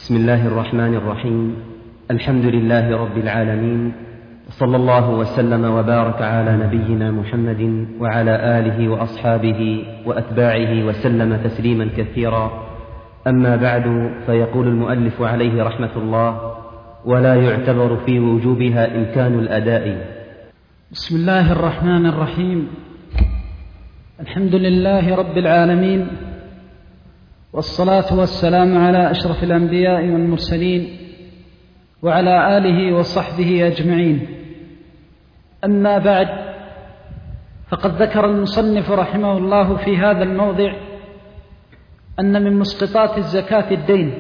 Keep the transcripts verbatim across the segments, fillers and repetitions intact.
بسم الله الرحمن الرحيم. الحمد لله رب العالمين، صلى الله وسلم وبارك على نبينا محمد وعلى آله وأصحابه وأتباعه وسلم تسليما كثيرا. أما بعد، فيقول المؤلف عليه رحمة الله: ولا يعتبر في وجوبها إمكان الأداء. بسم الله الرحمن الرحيم. الحمد لله رب العالمين، والصلاة والسلام على أشرف الأنبياء والمرسلين وعلى آله وصحبه أجمعين. أما بعد، فقد ذكر المصنف رحمه الله في هذا الموضع أن من مسقطات الزكاة الدين،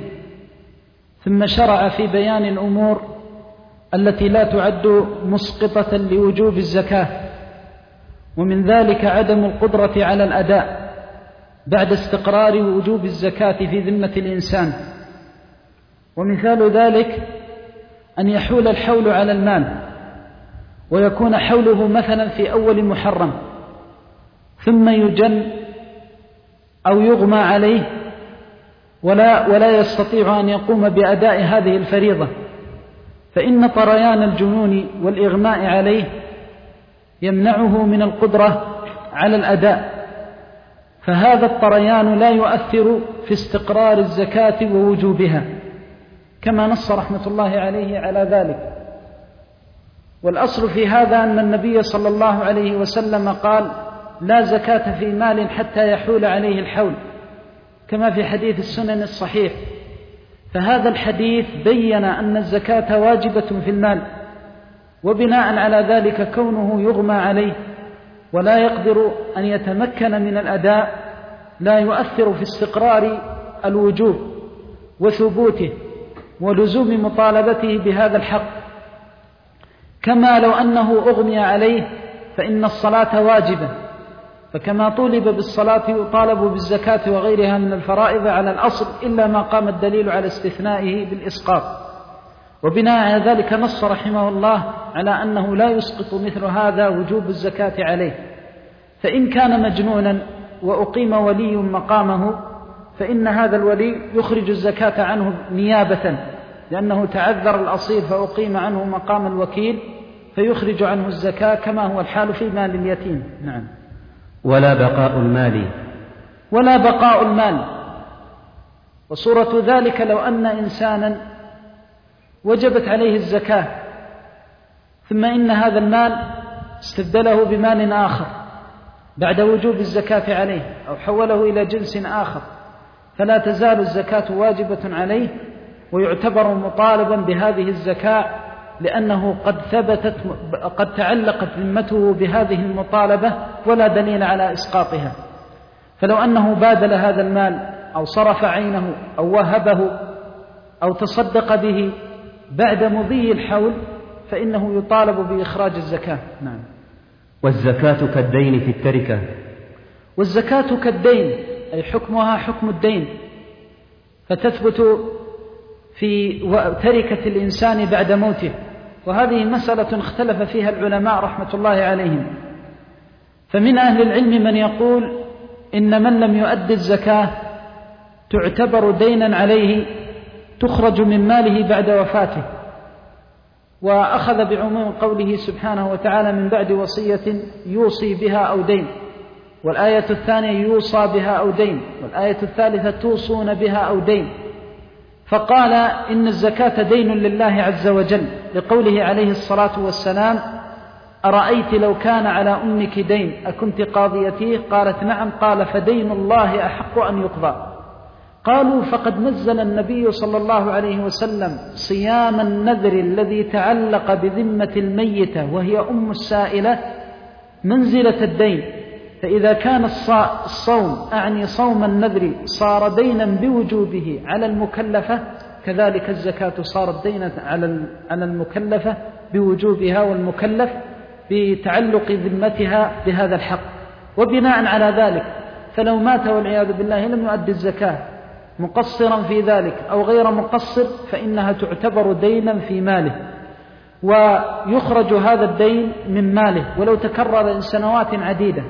ثم شرع في بيان الأمور التي لا تعد مسقطة لوجوب الزكاة، ومن ذلك عدم القدرة على الأداء بعد استقرار وجوب الزكاة في ذمة الإنسان. ومثال ذلك أن يحول الحول على المال ويكون حوله مثلا في أول محرم، ثم يجن أو يغمى عليه ولا, ولا يستطيع أن يقوم بأداء هذه الفريضة، فإن طريان الجنون والإغماء عليه يمنعه من القدرة على الأداء، فهذا الطريان لا يؤثر في استقرار الزكاة ووجوبها، كما نص رحمة الله عليه على ذلك. والأصل في هذا أن النبي صلى الله عليه وسلم قال: لا زكاة في مال حتى يحول عليه الحول، كما في حديث السنن الصحيح. فهذا الحديث بين أن الزكاة واجبة في المال، وبناء على ذلك كونه يغمى عليه ولا يقدر أن يتمكن من الأداء لا يؤثر في استقرار الوجوب وثبوته ولزوم مطالبته بهذا الحق، كما لو أنه أغمي عليه فإن الصلاة واجبة، فكما طولب بالصلاة يطالب بالزكاة وغيرها من الفرائض على الأصل، إلا ما قام الدليل على استثنائه بالإسقاط. وبناء على ذلك نص رحمه الله على أنه لا يسقط مثل هذا وجوب الزكاة عليه. فإن كان مجنونا وأقيم ولي مقامه، فإن هذا الولي يخرج الزكاة عنه نيابة، لأنه تعذر الأصيل فأقيم عنه مقام الوكيل، فيخرج عنه الزكاة كما هو الحال في مال اليتيم. نعم. ولا بقاء المال ولا بقاء المال وصورة ذلك لو أن إنسانا وجبت عليه الزكاة، ثم إن هذا المال استبدله بمال آخر بعد وجوب الزكاة عليه، أو حوله إلى جنس آخر، فلا تزال الزكاة واجبة عليه، ويعتبر مطالبا بهذه الزكاة، لأنه قد ثبتت قد تعلقت ذمته بهذه المطالبة ولا دليل على إسقاطها. فلو أنه بادل هذا المال أو صرف عينه أو وهبه أو تصدق به بعد مضي الحول، فإنه يطالب بإخراج الزكاة. نعم. والزكاة كالدين في التركة. والزكاة كالدين، أي حكمها حكم الدين، فتثبت في تركة الإنسان بعد موته. وهذه مسألة اختلف فيها العلماء رحمة الله عليهم، فمن أهل العلم من يقول إن من لم يؤد الزكاة تعتبر دينا عليه، تخرج من ماله بعد وفاته، وأخذ بعموم قوله سبحانه وتعالى: من بعد وصية يوصي بها أو دين، والآية الثانية يوصى بها أو دين، والآية الثالثة توصون بها أو دين. فقال إن الزكاة دين لله عز وجل، لقوله عليه الصلاة والسلام: أرأيت لو كان على أمك دين أكنت قاضيتيه؟ قالت: نعم. قال: فدين الله أحق أن يقضى. قالوا: فقد نزل النبي صلى الله عليه وسلم صيام النذر الذي تعلق بذمة الميتة وهي أم السائلة منزلة الدين، فإذا كان الصوم أعني صوم النذر صار دينا بوجوبه على المكلفة، كذلك الزكاة صارت دينا على المكلفة بوجوبها، والمكلف بتعلق ذمتها بهذا الحق. وبناء على ذلك فلو مات والعياذ بالله لم يؤدي الزكاة مقصرا في ذلك أو غير مقصر، فإنها تعتبر دينا في ماله، ويخرج هذا الدين من ماله ولو تكرر سنوات عديدة.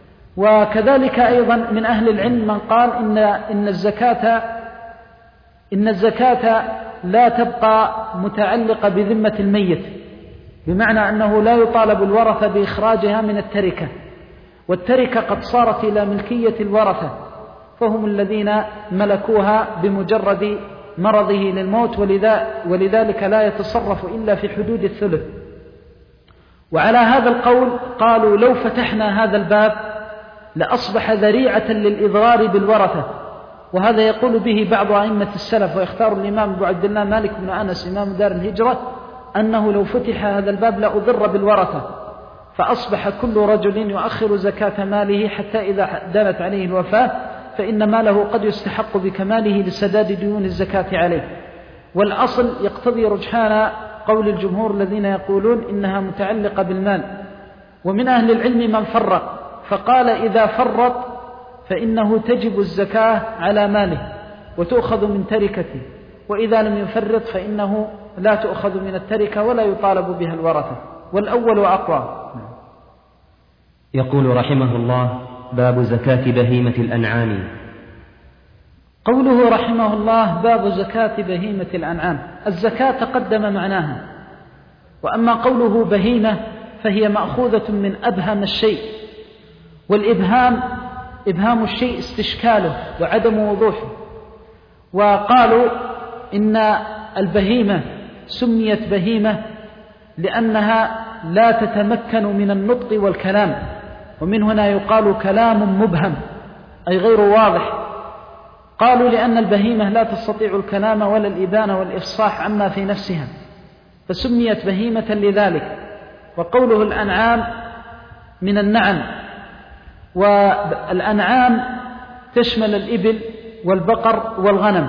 وكذلك أيضا من أهل العلم من قال إن, إن الزكاة إن الزكاة لا تبقى متعلقة بذمة الميت، بمعنى أنه لا يطالب الورثة بإخراجها من التركة، والتركة قد صارت إلى ملكية الورثة، فهم الذين ملكوها بمجرد مرضه للموت، ولذلك لا يتصرف إلا في حدود الثلث. وعلى هذا القول قالوا لو فتحنا هذا الباب لأصبح ذريعة للإضرار بالورثة، وهذا يقول به بعض أئمة السلف، ويختار الإمام أبو عبد الله مالك بن أنس إمام دار الهجرة أنه لو فتح هذا الباب لأضر بالورثة، فأصبح كل رجل يؤخر زكاة ماله حتى إذا دانت عليه الوفاة فإن ماله قد يستحق بكماله لسداد ديون الزكاة عليه. والأصل يقتضي رجحان قول الجمهور الذين يقولون إنها متعلقة بالمال. ومن أهل العلم من فرق فقال إذا فرط فإنه تجب الزكاة على ماله وتؤخذ من تركته، وإذا لم يفرط فإنه لا تؤخذ من التركة ولا يطالب بها الورثة، والأول أقوى. يقول رحمه الله: باب زكاة بهيمة الأنعام. قوله رحمه الله: باب زكاة بهيمة الأنعام. الزكاة تقدم معناها، وأما قوله بهيمة فهي مأخوذة من أبهم الشيء، والإبهام إبهام الشيء استشكاله وعدم وضوحه. وقالوا إن البهيمة سميت بهيمة لأنها لا تتمكن من النطق والكلام، ومن هنا يقال كلام مبهم أي غير واضح. قالوا لأن البهيمة لا تستطيع الكلام ولا الإبانة والإفصاح عما في نفسها فسميت بهيمة لذلك. وقوله الأنعام من النعم، والأنعام تشمل الإبل والبقر والغنم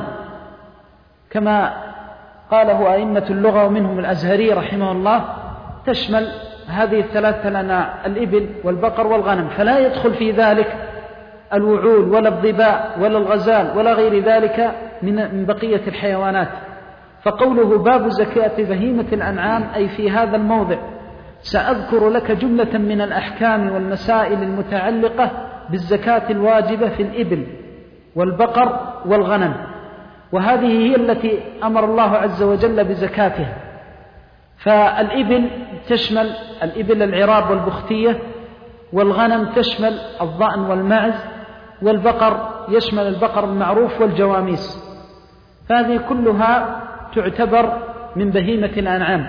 كما قاله أئمة اللغة ومنهم الأزهري رحمه الله، تشمل هذه الثلاثة الأنواع الإبل والبقر والغنم، فلا يدخل في ذلك الوعول ولا الظباء ولا الغزال ولا غير ذلك من بقية الحيوانات. فقوله باب زكاة بهيمة الأنعام أي في هذا الموضع سأذكر لك جملة من الأحكام والمسائل المتعلقة بالزكاة الواجبة في الإبل والبقر والغنم، وهذه هي التي أمر الله عز وجل بزكاتها. فالإبل تشمل الإبل العراب والبختية، والغنم تشمل الضأن والمعز، والبقر يشمل البقر المعروف والجواميس، فهذه كلها تعتبر من بهيمة الأنعام.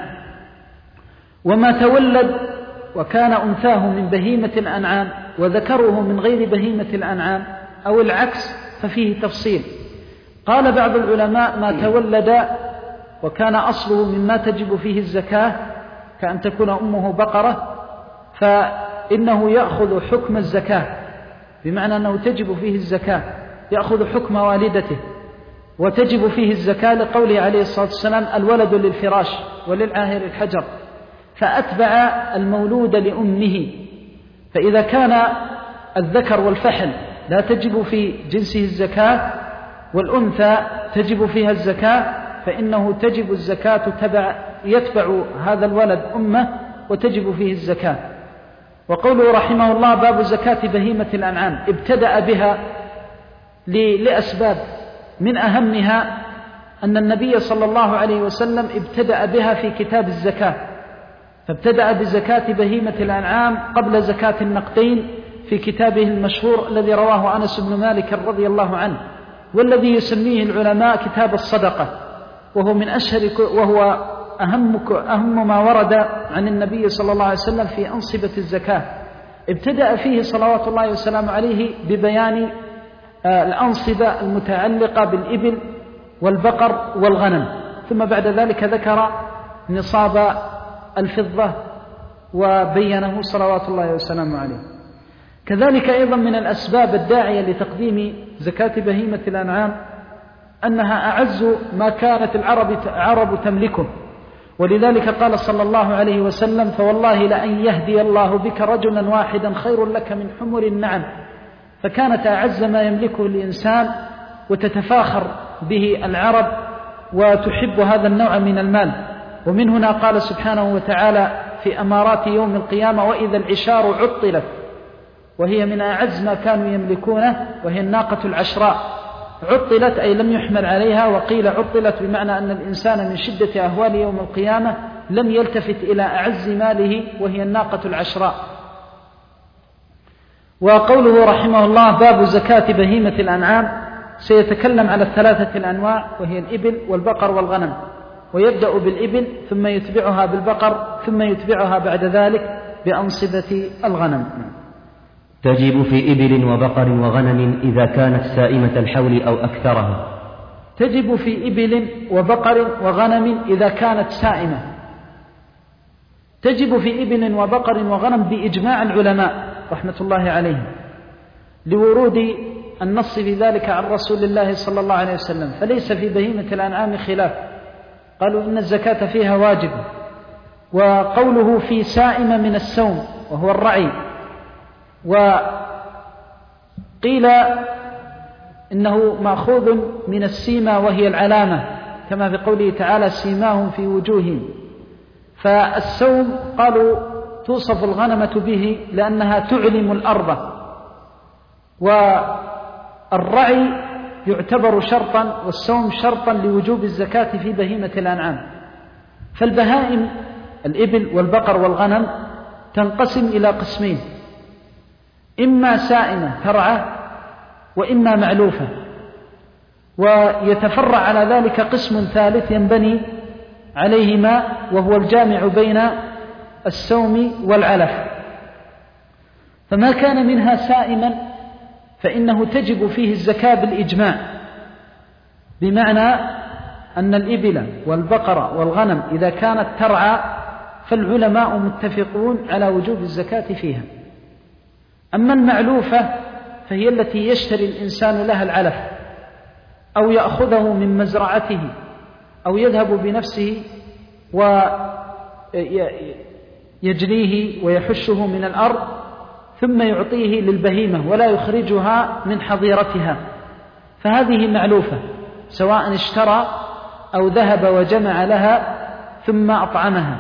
وما تولد وكان أنثاه من بهيمة الأنعام وذكره من غير بهيمة الأنعام أو العكس ففيه تفصيل. قال بعض العلماء ما تولد وكان أصله مما تجب فيه الزكاة كأن تكون أمه بقرة فإنه يأخذ حكم الزكاة، بمعنى أنه تجب فيه الزكاة، يأخذ حكم والدته وتجب فيه الزكاة لقوله عليه الصلاة والسلام: الولد للفراش وللعاهر الحجر، فأتبع المولود لأمه. فإذا كان الذكر والفحل لا تجب في جنسه الزكاة والأنثى تجب فيها الزكاة فإنه تجب الزكاة تبع يتبع هذا الولد أمه وتجب فيه الزكاة. وقوله رحمه الله: باب زكاة بهيمة الأنعام، ابتدأ بها لأسباب، من أهمها أن النبي صلى الله عليه وسلم ابتدأ بها في كتاب الزكاة، فابتدأ بزكاة بهيمة الأنعام قبل زكاة النقدين في كتابه المشهور الذي رواه أنس بن مالك رضي الله عنه، والذي يسميه العلماء كتاب الصدقة، وهو من أشهر وهو أهم أهم ما ورد عن النبي صلى الله عليه وسلم في أنصبة الزكاة. ابتدأ فيه صلوات الله وسلامه عليه ببيان الأنصبة المتعلقة بالإبل والبقر والغنم، ثم بعد ذلك ذكر نصاب الفضة وبينه صلوات الله وسلامه عليه. كذلك أيضا من الأسباب الداعية لتقديم زكاة بهيمة الأنعام أنها أعز ما كانت العرب عرب تملكه، ولذلك قال صلى الله عليه وسلم: فوالله لأن يهدي الله بك رجلا واحدا خير لك من حمر النعم. فكانت أعز ما يملكه الإنسان وتتفاخر به العرب وتحب هذا النوع من المال. ومن هنا قال سبحانه وتعالى في أمارات يوم القيامة: وإذا العشار عطلت، وهي من أعز ما كانوا يملكونه، وهي الناقة العشراء عطلت أي لم يحمل عليها، وقيل عطلت بمعنى أن الإنسان من شدة أهوال يوم القيامة لم يلتفت إلى أعز ماله وهي الناقة العشراء. وقوله رحمه الله باب زكاة بهيمة الأنعام سيتكلم على الثلاثة الأنواع وهي الإبل والبقر والغنم، ويبدأ بالإبل ثم يتبعها بالبقر ثم يتبعها بعد ذلك بأنصبة الغنم. تجب في إبل وبقر وغنم إذا كانت سائمة الحول أو أكثرها. تجب في إبل وبقر وغنم إذا كانت سائمة. تجب في إبل وبقر وغنم بإجماع العلماء رحمة الله عليهم، لورود النص في ذلك عن رسول الله صلى الله عليه وسلم، فليس في بهيمة الأنعام خلاف، قالوا إن الزكاة فيها واجبة. وقوله في سائمة من السوم وهو الرعي، وقيل إنه مأخوذ من السيمة وهي العلامة، كما في قوله تعالى سيماهم في وجوههم. فالسوم قالوا توصف الغنمة به لأنها تعلم الأرض، والرعي يعتبر شرطا والسوم شرطا لوجوب الزكاة في بهيمة الأنعام. فالبهائم الإبل والبقر والغنم تنقسم إلى قسمين، إما سائمة ترعى وإما معلوفة، ويتفرع على ذلك قسم ثالث ينبني عليهما وهو الجامع بين السوم والعلف. فما كان منها سائما فإنه تجب فيه الزكاة بالإجماع، بمعنى أن الإبل والبقر والغنم إذا كانت ترعى فالعلماء متفقون على وجوب الزكاة فيها. أما المعلوفة فهي التي يشتري الإنسان لها العلف أو يأخذه من مزرعته أو يذهب بنفسه ويجليه ويحشه من الأرض ثم يعطيه للبهيمة ولا يخرجها من حظيرتها، فهذه معلوفة، سواء اشترى أو ذهب وجمع لها ثم أطعمها.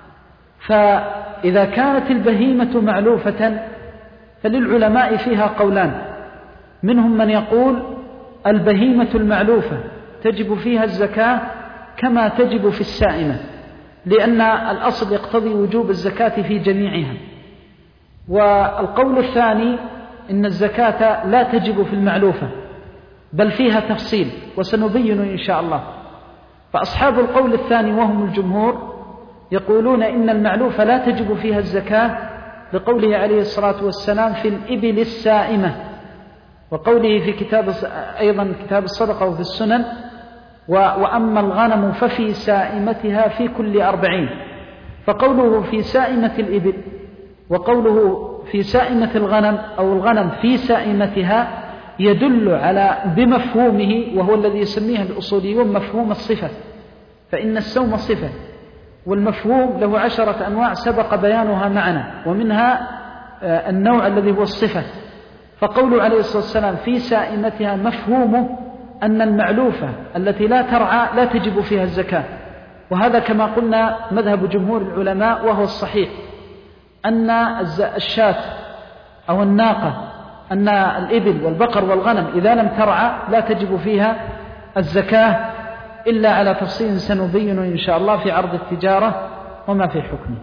فإذا كانت البهيمة معلوفة فللعلماء فيها قولان، منهم من يقول البهيمة المعلوفة تجب فيها الزكاة كما تجب في السائمة، لأن الأصل يقتضي وجوب الزكاة في جميعها. والقول الثاني إن الزكاة لا تجب في المعلوفة بل فيها تفصيل، وسنبين إن شاء الله. فأصحاب القول الثاني وهم الجمهور يقولون إن المعلوفة لا تجب فيها الزكاة لقوله عليه الصلاة والسلام في الإبل السائمة، وقوله في كتاب أيضا كتاب الصدقة وفي السنن وأما الغنم ففي سائمتها في كل أربعين. فقوله في سائمة الإبل وقوله في سائمة الغنم أو الغنم في سائمتها يدل على بمفهومه، وهو الذي يسميه الأصوليون مفهوم الصفة، فإن السوم صفة والمفهوم له عشرة أنواع سبق بيانها معنا، ومنها النوع الذي هو الصفة. فقوله عليه الصلاة والسلام في سائمتها مفهومه أن المعلوفة التي لا ترعى لا تجب فيها الزكاة، وهذا كما قلنا مذهب جمهور العلماء وهو الصحيح، أن الشاة أو الناقة أن الإبل والبقر والغنم إذا لم ترعى لا تجب فيها الزكاة إلا على تفصيل سنبين إن شاء الله في عرض التجارة وما في حكمه.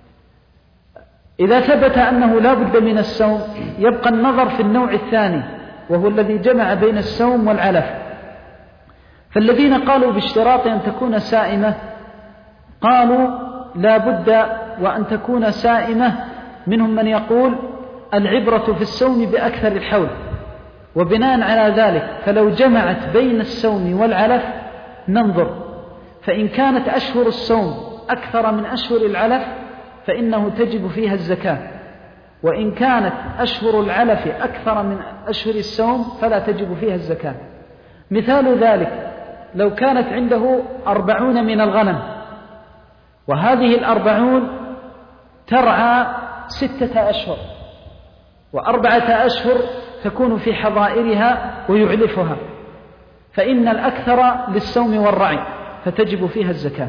إذا ثبت أنه لا بد من السوم يبقى النظر في النوع الثاني وهو الذي جمع بين السوم والعلف. فالذين قالوا باشتراط أن تكون سائمة قالوا لا بد وأن تكون سائمة، منهم من يقول العبرة في السوم بأكثر الحول، وبناء على ذلك فلو جمعت بين السوم والعلف ننظر، فإن كانت أشهر السوم أكثر من أشهر العلف فإنه تجب فيها الزكاة، وإن كانت أشهر العلف أكثر من أشهر السوم فلا تجب فيها الزكاة. مثال ذلك لو كانت عنده أربعون من الغنم، وهذه الأربعون ترعى ستة أشهر وأربعة أشهر تكون في حظائرها ويعلفها، فإن الأكثر للسوم والرعي فتجب فيها الزكاة.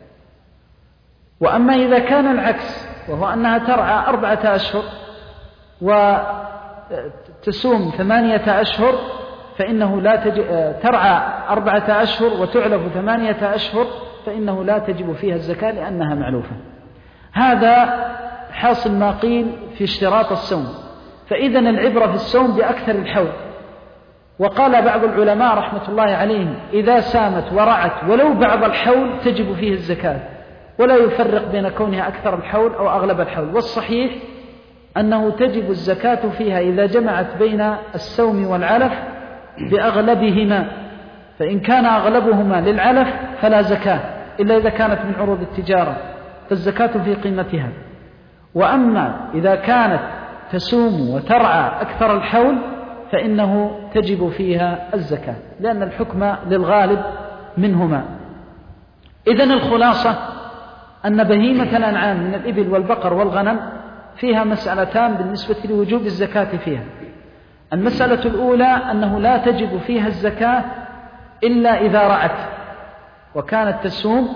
وأما إذا كان العكس وهو أنها ترعى أربعة أشهر وتسوم ثمانية أشهر فإنه لا تجب ترعى أربعة أشهر وتعلف ثمانية أشهر فإنه لا تجب فيها الزكاة لأنها معلوفة. هذا حاصل ما قيل في اشتراط الصوم. فإذن العبرة في الصوم بأكثر الحول. وقال بعض العلماء رحمة الله عليهم إذا سامت ورعت ولو بعض الحول تجب فيه الزكاة، ولا يفرق بين كونها أكثر الحول أو أغلب الحول. والصحيح أنه تجب الزكاة فيها إذا جمعت بين السوم والعلف بأغلبهما، فإن كان أغلبهما للعلف فلا زكاة إلا إذا كانت من عروض التجارة فالزكاة في قيمتها. وأما إذا كانت تسوم وترعى أكثر الحول فإنه تجب فيها الزكاة لأن الحكم للغالب منهما. إذن الخلاصة أن بهيمة الأنعام من الإبل والبقر والغنم فيها مسألتان بالنسبة لوجوب الزكاة فيها. المسألة الأولى أنه لا تجب فيها الزكاة إلا إذا رعت وكانت تسوم،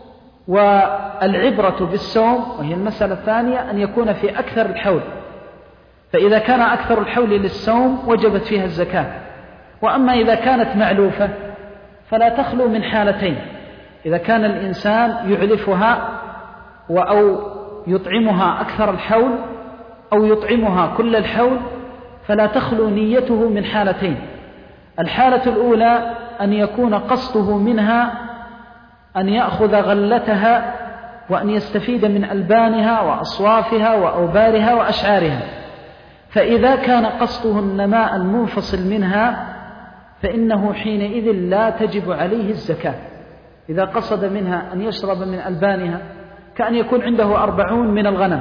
والعبرة بالسوم وهي المسألة الثانية أن يكون في أكثر الحول، فإذا كان أكثر الحول للسوم وجبت فيها الزكاة. وأما إذا كانت معلوفة فلا تخلو من حالتين: إذا كان الإنسان يعلفها أو يطعمها أكثر الحول أو يطعمها كل الحول فلا تخلو نيته من حالتين. الحالة الأولى أن يكون قصده منها أن يأخذ غلتها وأن يستفيد من ألبانها وأصوافها وأوبارها وأشعارها، فإذا كان قصده النماء المنفصل منها فإنه حينئذ لا تجب عليه الزكاة. إذا قصد منها أن يشرب من ألبانها كأن يكون عنده أربعون من الغنم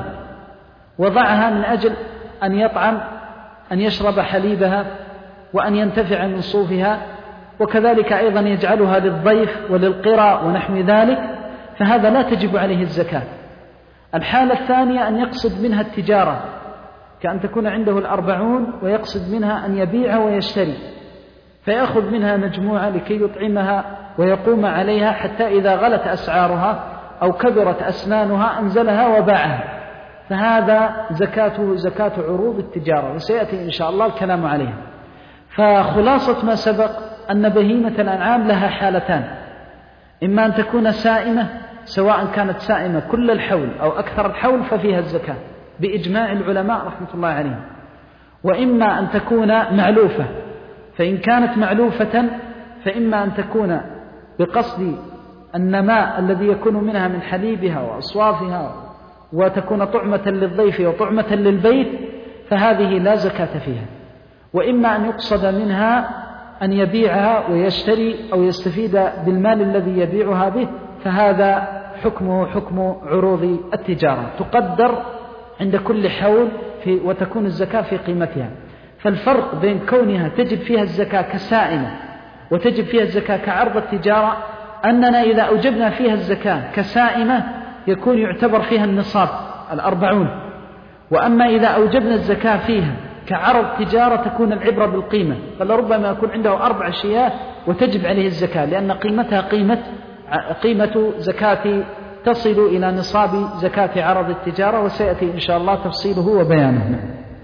وضعها من أجل أن يطعم أن يشرب حليبها وأن ينتفع من صوفها، وكذلك أيضا يجعلها للضيف وللقرى ونحو ذلك، فهذا لا تجب عليه الزكاة. الحالة الثانية أن يقصد منها التجارة، كأن تكون عنده الأربعون ويقصد منها أن يبيع ويشتري، فيأخذ منها مجموعة لكي يطعمها ويقوم عليها حتى إذا غلت أسعارها أو كبرت أسنانها أنزلها وباعها، فهذا زكاته زكاة عروض التجارة، وسيأتي إن شاء الله الكلام عليها. فخلاصة ما سبق أن بهيمة الأنعام لها حالتان: إما أن تكون سائمة، سواء كانت سائمة كل الحول أو أكثر الحول ففيها الزكاة بإجماع العلماء رحمة الله عليهم، وإما أن تكون معلوفة، فإن كانت معلوفة فإما أن تكون بقصد النماء الذي يكون منها من حليبها وأصوافها وتكون طعمة للضيف وطعمة للبيت فهذه لا زكاة فيها، وإما أن يقصد منها أن يبيعها ويشتري أو يستفيد بالمال الذي يبيعها به، فهذا حكمه حكم عروض التجارة، تقدر عند كل حول في وتكون الزكاة في قيمتها. فالفرق بين كونها تجب فيها الزكاة كسائمة وتجب فيها الزكاة كعرض التجارة أننا إذا أوجبنا فيها الزكاة كسائمة يكون يعتبر فيها النصاب الأربعون، وأما إذا أوجبنا الزكاة فيها كعرض تجارة تكون العبرة بالقيمة، فلربما يكون عنده أربع شياه وتجب عليه الزكاة لأن قيمتها قيمة قيمة زكاة تصل إلى نصاب زكاة عرض التجارة، وسيأتي إن شاء الله تفصيله وبيانه.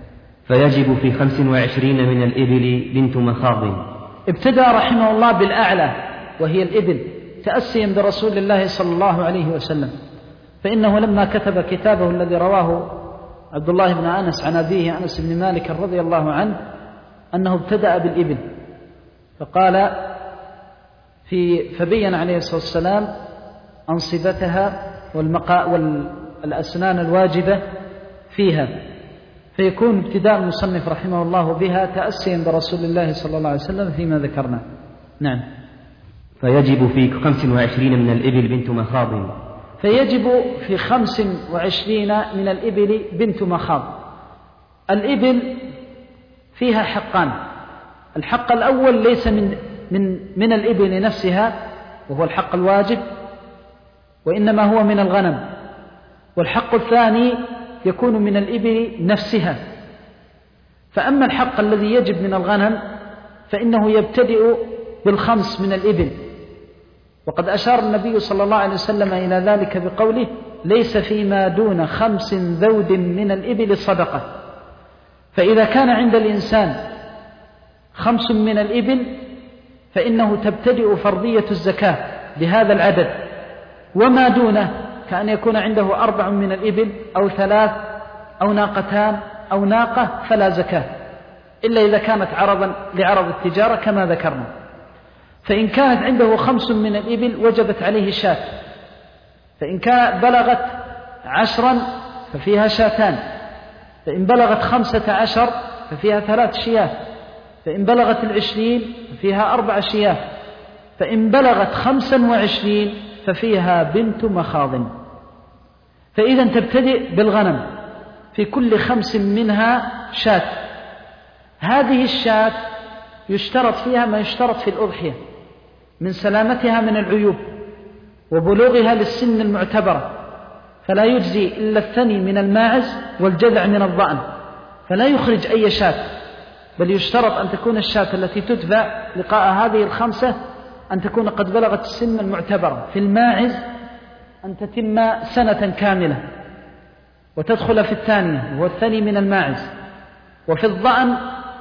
فيجب في خمس وعشرين من الإبل بنت مخاض. ابتدأ رحمه الله بالأعلى وهي الإبل تأسيا برسول الله صلى الله عليه وسلم، فإنه لما كتب كتابه الذي رواه عبد الله بن أنس عن أبيه أنس بن مالك رضي الله عنه أنه ابتدأ بالإبل، فقال في فبين عليه الصلاة والسلام أنصبتها والمقاء والأسنان الواجبة فيها، فيكون ابتداء المصنف رحمه الله بها تأسيا برسول الله صلى الله عليه وسلم فيما ذكرنا. نعم. فيجب في خمس وعشرين من الإبل بنت مخاض. فيجب في خمس وعشرين من الإبل بنت مخاض. الإبل فيها حقان: الحق الأول ليس من من من الإبل نفسها وهو الحق الواجب، وإنما هو من الغنم، والحق الثاني يكون من الإبل نفسها. فأما الحق الذي يجب من الغنم فإنه يبتدئ بالخمس من الإبل، وقد أشار النبي صلى الله عليه وسلم إلى ذلك بقوله: ليس فيما دون خمس ذود من الإبل صدقة. فإذا كان عند الإنسان خمس من الإبل فإنه تبتدئ فرضية الزكاة بهذا العدد، وما دونه كأن يكون عنده أربع من الإبل أو ثلاث أو ناقتان أو ناقة فلا زكاة، إلا إذا كانت عرضا لعرض التجارة كما ذكرنا. فإن كانت عنده خمس من الإبل وجبت عليه شاة، فإن كانت بلغت عشرا ففيها شاتان، فإن بلغت خمسة عشر ففيها ثلاث شياه، فإن بلغت العشرين ففيها أربع شياه، فإن بلغت خمسا وعشرين ففيها بنت مخاض. فإذا تبتدئ بالغنم في كل خمس منها شاة. هذه الشاة يشترط فيها ما يشترط في الأضحية من سلامتها من العيوب وبلوغها للسن المعتبرة، فلا يجزي إلا الثني من الماعز والجذع من الضأن، فلا يخرج أي شاة، بل يشترط أن تكون الشاة التي تتبع لقاء هذه الخمسة أن تكون قد بلغت السن المعتبرة. في الماعز أن تتم سنة كاملة وتدخل في الثانية وهو الثاني من الماعز، وفي الضأن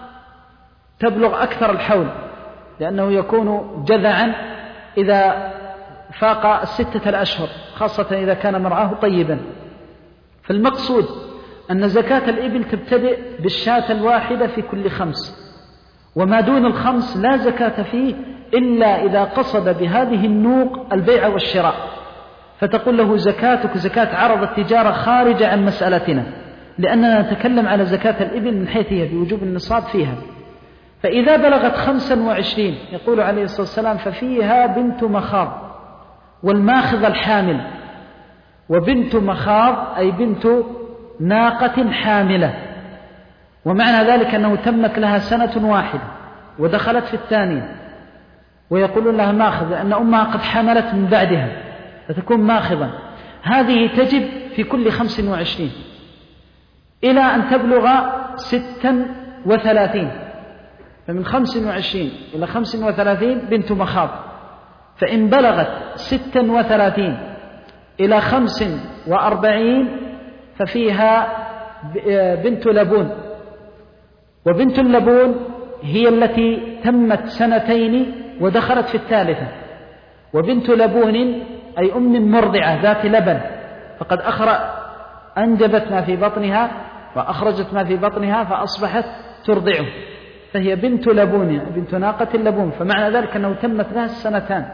تبلغ أكثر الحول لأنه يكون جذعا إذا فاق الستة الأشهر، خاصة إذا كان مرعاه طيبا. فالمقصود أن زكاة الإبل تبتدئ بالشاة الواحدة في كل خمس، وما دون الخمس لا زكاة فيه إلا إذا قصد بهذه النوق البيع والشراء، فتقول له زكاتك زكاة عرض التجارة خارجة عن مسألتنا، لأننا نتكلم على زكاة الإبل من حيث هي بوجوب النصاب فيها. فإذا بلغت خمسا وعشرين يقول عليه الصلاة والسلام ففيها بنت مخاض، والماخذ الحامل، وبنت مخاض أي بنت ناقة حاملة، ومعنى ذلك أنه تمت لها سنة واحدة ودخلت في الثانية، ويقولون لها ماخذ لأن أمها قد حملت من بعدها فتكون ماخذا. هذه تجب في كل خمس وعشرين إلى أن تبلغ ستا وثلاثين، فمن خمس وعشرين إلى خمس وثلاثين بنت مخاض، فإن بلغت ستا وثلاثين إلى خمس وأربعين ففيها بنت لبون، وبنت اللبون هي التي تمت سنتين ودخلت في الثالثة. وبنت لبون أي أم مرضعة ذات لبن، فقد أخرج أنجبت ما في بطنها وأخرجت ما في بطنها فأصبحت ترضعه، فهي بنت لبون بنت ناقة اللبون، فمعنى ذلك أنه تمت لها السنتان.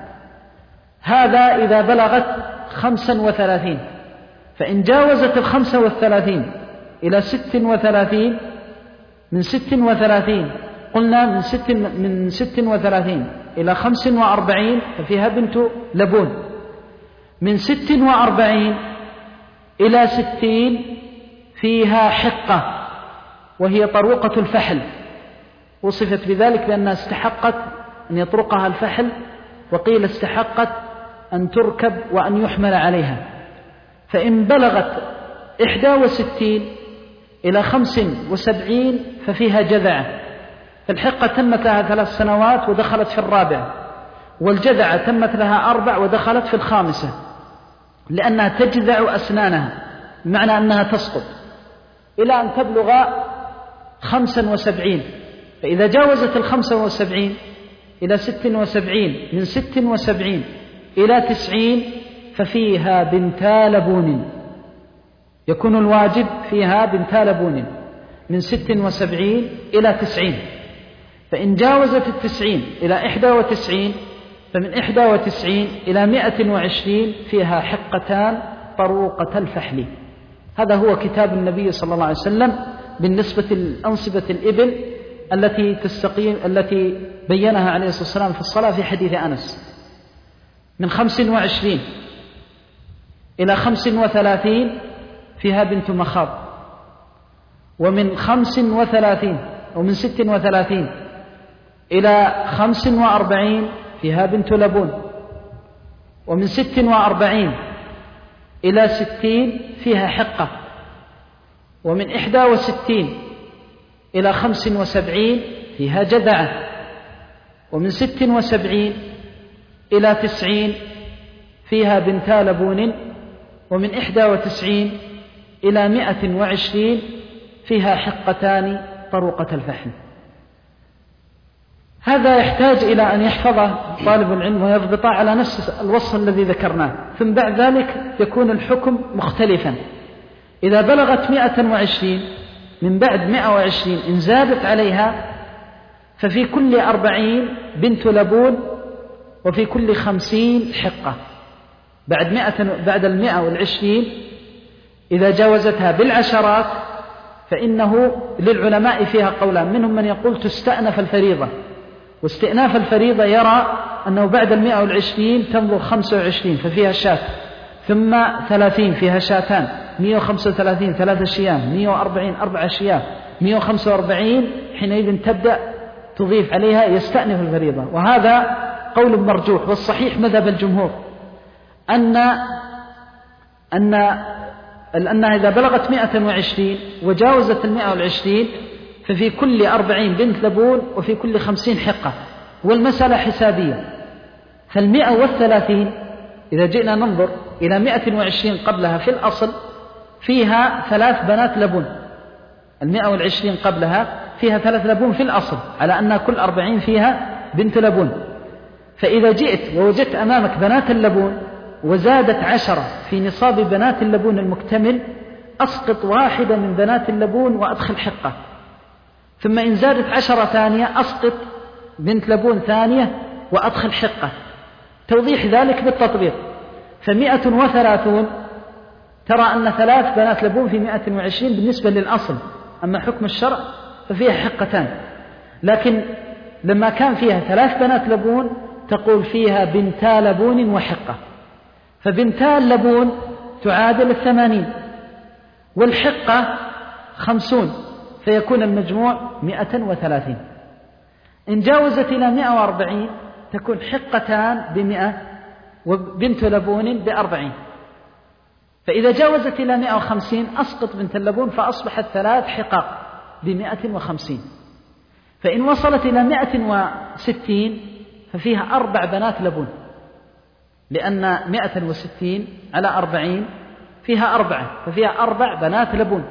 هذا إذا بلغت خمسا وثلاثين، فإن جاوزت الخمسة والثلاثين إلى ست وثلاثين، من ست وثلاثين قلنا من ست, من ست وثلاثين إلى خمس وأربعين ففيها بنت لبون، من ست وأربعين إلى ستين فيها حقة وهي طروقة الفحل، وصفت بذلك لأنها استحقت أن يطرقها الفحل، وقيل استحقت أن تركب وأن يحمل عليها. فإن بلغت إحدى وستين إلى خمس وسبعين ففيها جذعة، فالحقة تمت لها ثلاث سنوات ودخلت في الرابعة، والجذعة تمت لها أربع ودخلت في الخامسة، لأنها تجذع أسنانها بمعنى أنها تسقط، إلى أن تبلغ خمسا وسبعين. فإذا جاوزت الخمسة وسبعين إلى ست وسبعين، من ست وسبعين إلى تسعين ففيها بنتا لبون، يكون الواجب فيها بنتا لبون من ست وسبعين إلى تسعين. فإن جاوزت التسعين إلى إحدى وتسعين، فمن إحدى وتسعين إلى مائة وعشرين فيها حقتان طروقة الفحل. هذا هو كتاب النبي صلى الله عليه وسلم بالنسبة لأنصبة الإبل التي تستقيم التي بينها عليه الصلاة والسلام في الصلاة في حديث أنس. من خمس وعشرين إلى خمس وثلاثين فيها بنت مخاض، ومن خمس وثلاثين ومن ست وثلاثين إلى خمس وأربعين فيها بنت لبون، ومن ست وأربعين إلى ستين فيها حقة، ومن إحدى وستين إلى خمس وسبعين فيها جذعة، ومن ست وسبعين إلى تسعين فيها بنتا لبون، ومن إحدى وتسعين إلى مائة وعشرين فيها حقتان طروقة الفحل. هذا يحتاج إلى أن يحفظه طالب العلم ويضبطه على نفس الوصف الذي ذكرناه، ثم بعد ذلك يكون الحكم مختلفا. إذا بلغت مئة وعشرين، من بعد مئة وعشرين إن زادت عليها ففي كل أربعين بنت لبون، وفي كل خمسين حقة. بعد مئة بعد المئة والعشرين إذا جاوزتها بالعشرات فإنه للعلماء فيها قولان، منهم من يقول تستأنف الفريضة، واستئناف الفريضة يرى أنه بعد المئة والعشرين تنظر خمسة وعشرين ففيها شاة، ثم ثلاثين فيها شاتان، مئة وخمسة وثلاثين ثلاثة شيام، مئة وأربعين أربعة شيام، مئة وخمسة وأربعين حينئذ تبدأ تضيف عليها يستأنف الفريضة. وهذا قول مرجوح، والصحيح مذهب الجمهور أن أن أنها إذا بلغت مئة وعشرين وجاوزت المئة والعشرين ففي كل أربعين بنت لبون، وفي كل خمسين حقة، والمسألة حسابية. فالمئة والثلاثين إذا جئنا ننظر إلى مئة وعشرين قبلها في الأصل فيها ثلاث بنات لبون، المئة والعشرين قبلها فيها ثلاث لبون في الأصل، على أن كل أربعين فيها بنت لبون. فإذا جئت ووجدت أمامك بنات اللبون وزادت عشرة في نصاب بنات اللبون المكتمل، أسقط واحدة من بنات اللبون وأدخل حقة، ثم إن زادت عشرة ثانية أسقط بنت لبون ثانية وأدخل حقة. توضيح ذلك بالتطبيق، فمئة وثلاثون ترى أن ثلاث بنات لبون في مئة وعشرين بالنسبة للأصل، أما حكم الشرع ففيها حقتان، لكن لما كان فيها ثلاث بنات لبون تقول فيها بنتا لبون وحقة، فبنتا اللبون تعادل الثمانين، والحقة خمسون، فيكون المجموع مئة وثلاثين. إن جاوزت إلى مئة وأربعين تكون حقتان بمئة وبنت لبون بأربعين. فإذا جاوزت إلى مئة وخمسين أسقط بنت اللبون فأصبحت ثلاث حقاق بمئة وخمسين. فإن وصلت إلى مئة وستين ففيها أربع بنات لبون، لأن مئة وستين على أربعين فيها أربعة، ففيها أربع بنات لبون.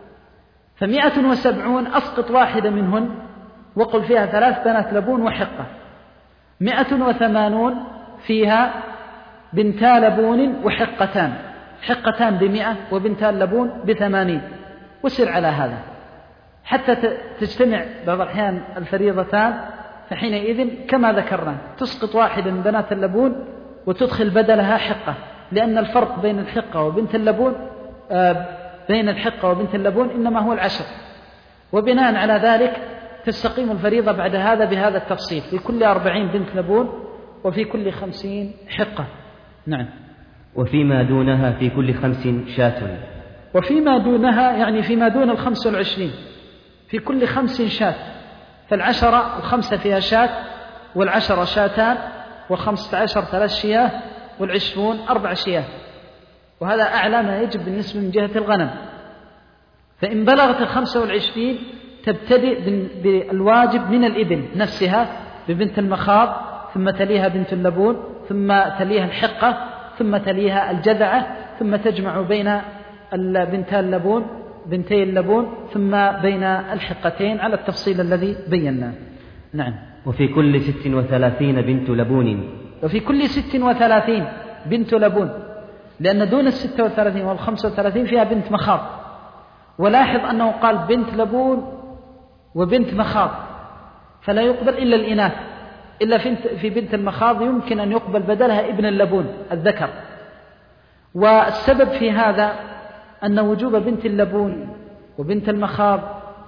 فمئة وسبعون أسقط واحدة منهن وقل فيها ثلاث بنات لبون وحقة. مئة وثمانون فيها بنتا لبون وحقتان، حقتان بمئة وبنتا لبون بثمانين، وسر على هذا حتى تجتمع بعض الأحيان الفريضتان، فحينئذ كما ذكرنا تسقط واحدة من بنات اللبون وتدخل بدلها حقة، لأن الفرق بين الحقة وبنت اللبون آه بين الحقة وبنت اللبون إنما هو العشر، وبناء على ذلك تستقيم الفريضة بعد هذا بهذا التفصيل، في كل أربعين بنت لبون وفي كل خمسين حقة. نعم. وفيما دونها في كل خمس شاة. وفيما دونها يعني فيما دون الخمس والعشرين في كل خمس شاة، فالعشرة الخمسة فيها شاة، والعشرة شاتان، والخمسة عشر ثلاث شياه، والعشرون أربع شياه، وهذا أعلى ما يجب بالنسبة من جهة الغنم. فإن بلغت الخمسة والعشرين تبتدئ بالواجب من الإبل نفسها ببنت المخاض، ثم تليها بنت اللبون، ثم تليها الحقة، ثم تليها الجذعة، ثم تجمع بين بنتا اللبون بنتي اللبون ثم بين الحقتين على التفصيل الذي بيناه. نعم. وفي كل ست وثلاثين بنت لبون. وفي كل ست وثلاثين بنت لبون، لأن دون الستة وثلاثين والخمسة وثلاثين فيها بنت مخاض. ولاحظ أنه قال بنت لبون وبنت مخاض، فلا يقبل إلا الإناث، إلا في بنت المخاض يمكن أن يقبل بدلها ابن اللبون الذكر. والسبب في هذا أن وجوب بنت اللبون وبنت المخاض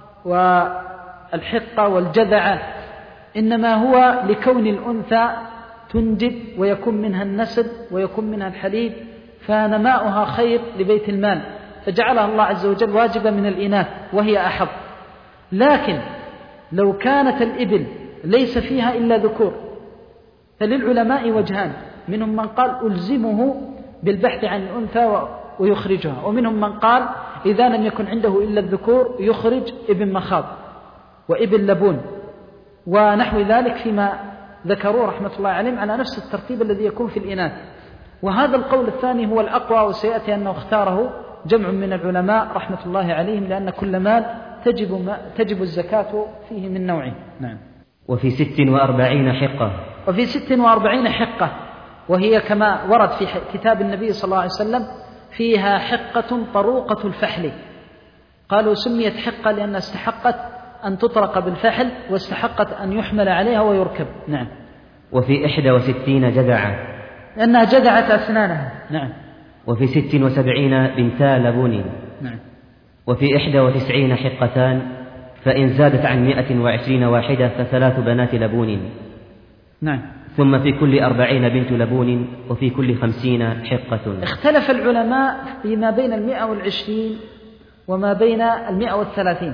والحقة والجذعة إنما هو لكون الأنثى تنجب ويكون منها النسل ويكون منها الحليب، فنماؤها خير لبيت المال، فجعلها الله عز وجل واجبة من الإناث وهي أحظ. لكن لو كانت الإبل ليس فيها إلا ذكور فللعلماء وجهان، منهم من قال ألزمه بالبحث عن الأنثى ويخرجها، ومنهم من قال إذا لم يكن عنده إلا الذكور يخرج ابن مخاض وابن لبون ونحو ذلك فيما ذكروا رحمة الله عليهم على نفس الترتيب الذي يكون في الإناث. وهذا القول الثاني هو الأقوى، وسيأتي أنه اختاره جمع من العلماء رحمة الله عليهم، لأن كل مال تجب, ما تجب الزكاة فيه من نوعه. نعم. وفي ست وأربعين حقة وفي ست وأربعين حقة، وهي كما ورد في كتاب النبي صلى الله عليه وسلم فيها حقة طروقة الفحل، قالوا سميت حقة لأنها استحقت أن تطرق بالفحل واستحقت أن يحمل عليها ويركب. نعم. وفي إحدى وستين جذعة لأنها جذعت أسنانها. نعم. وفي ست وسبعين بنتا لبون. نعم. وفي إحدى وتسعين حقتان، فإن زادت عن مائة وعشرين واحدة فثلاث بنات لبون. نعم. ثم في كل أربعين بنت لبون، وفي كل خمسين حقة. اختلف العلماء فيما بين المئة والعشرين وما بين المئة والثلاثين،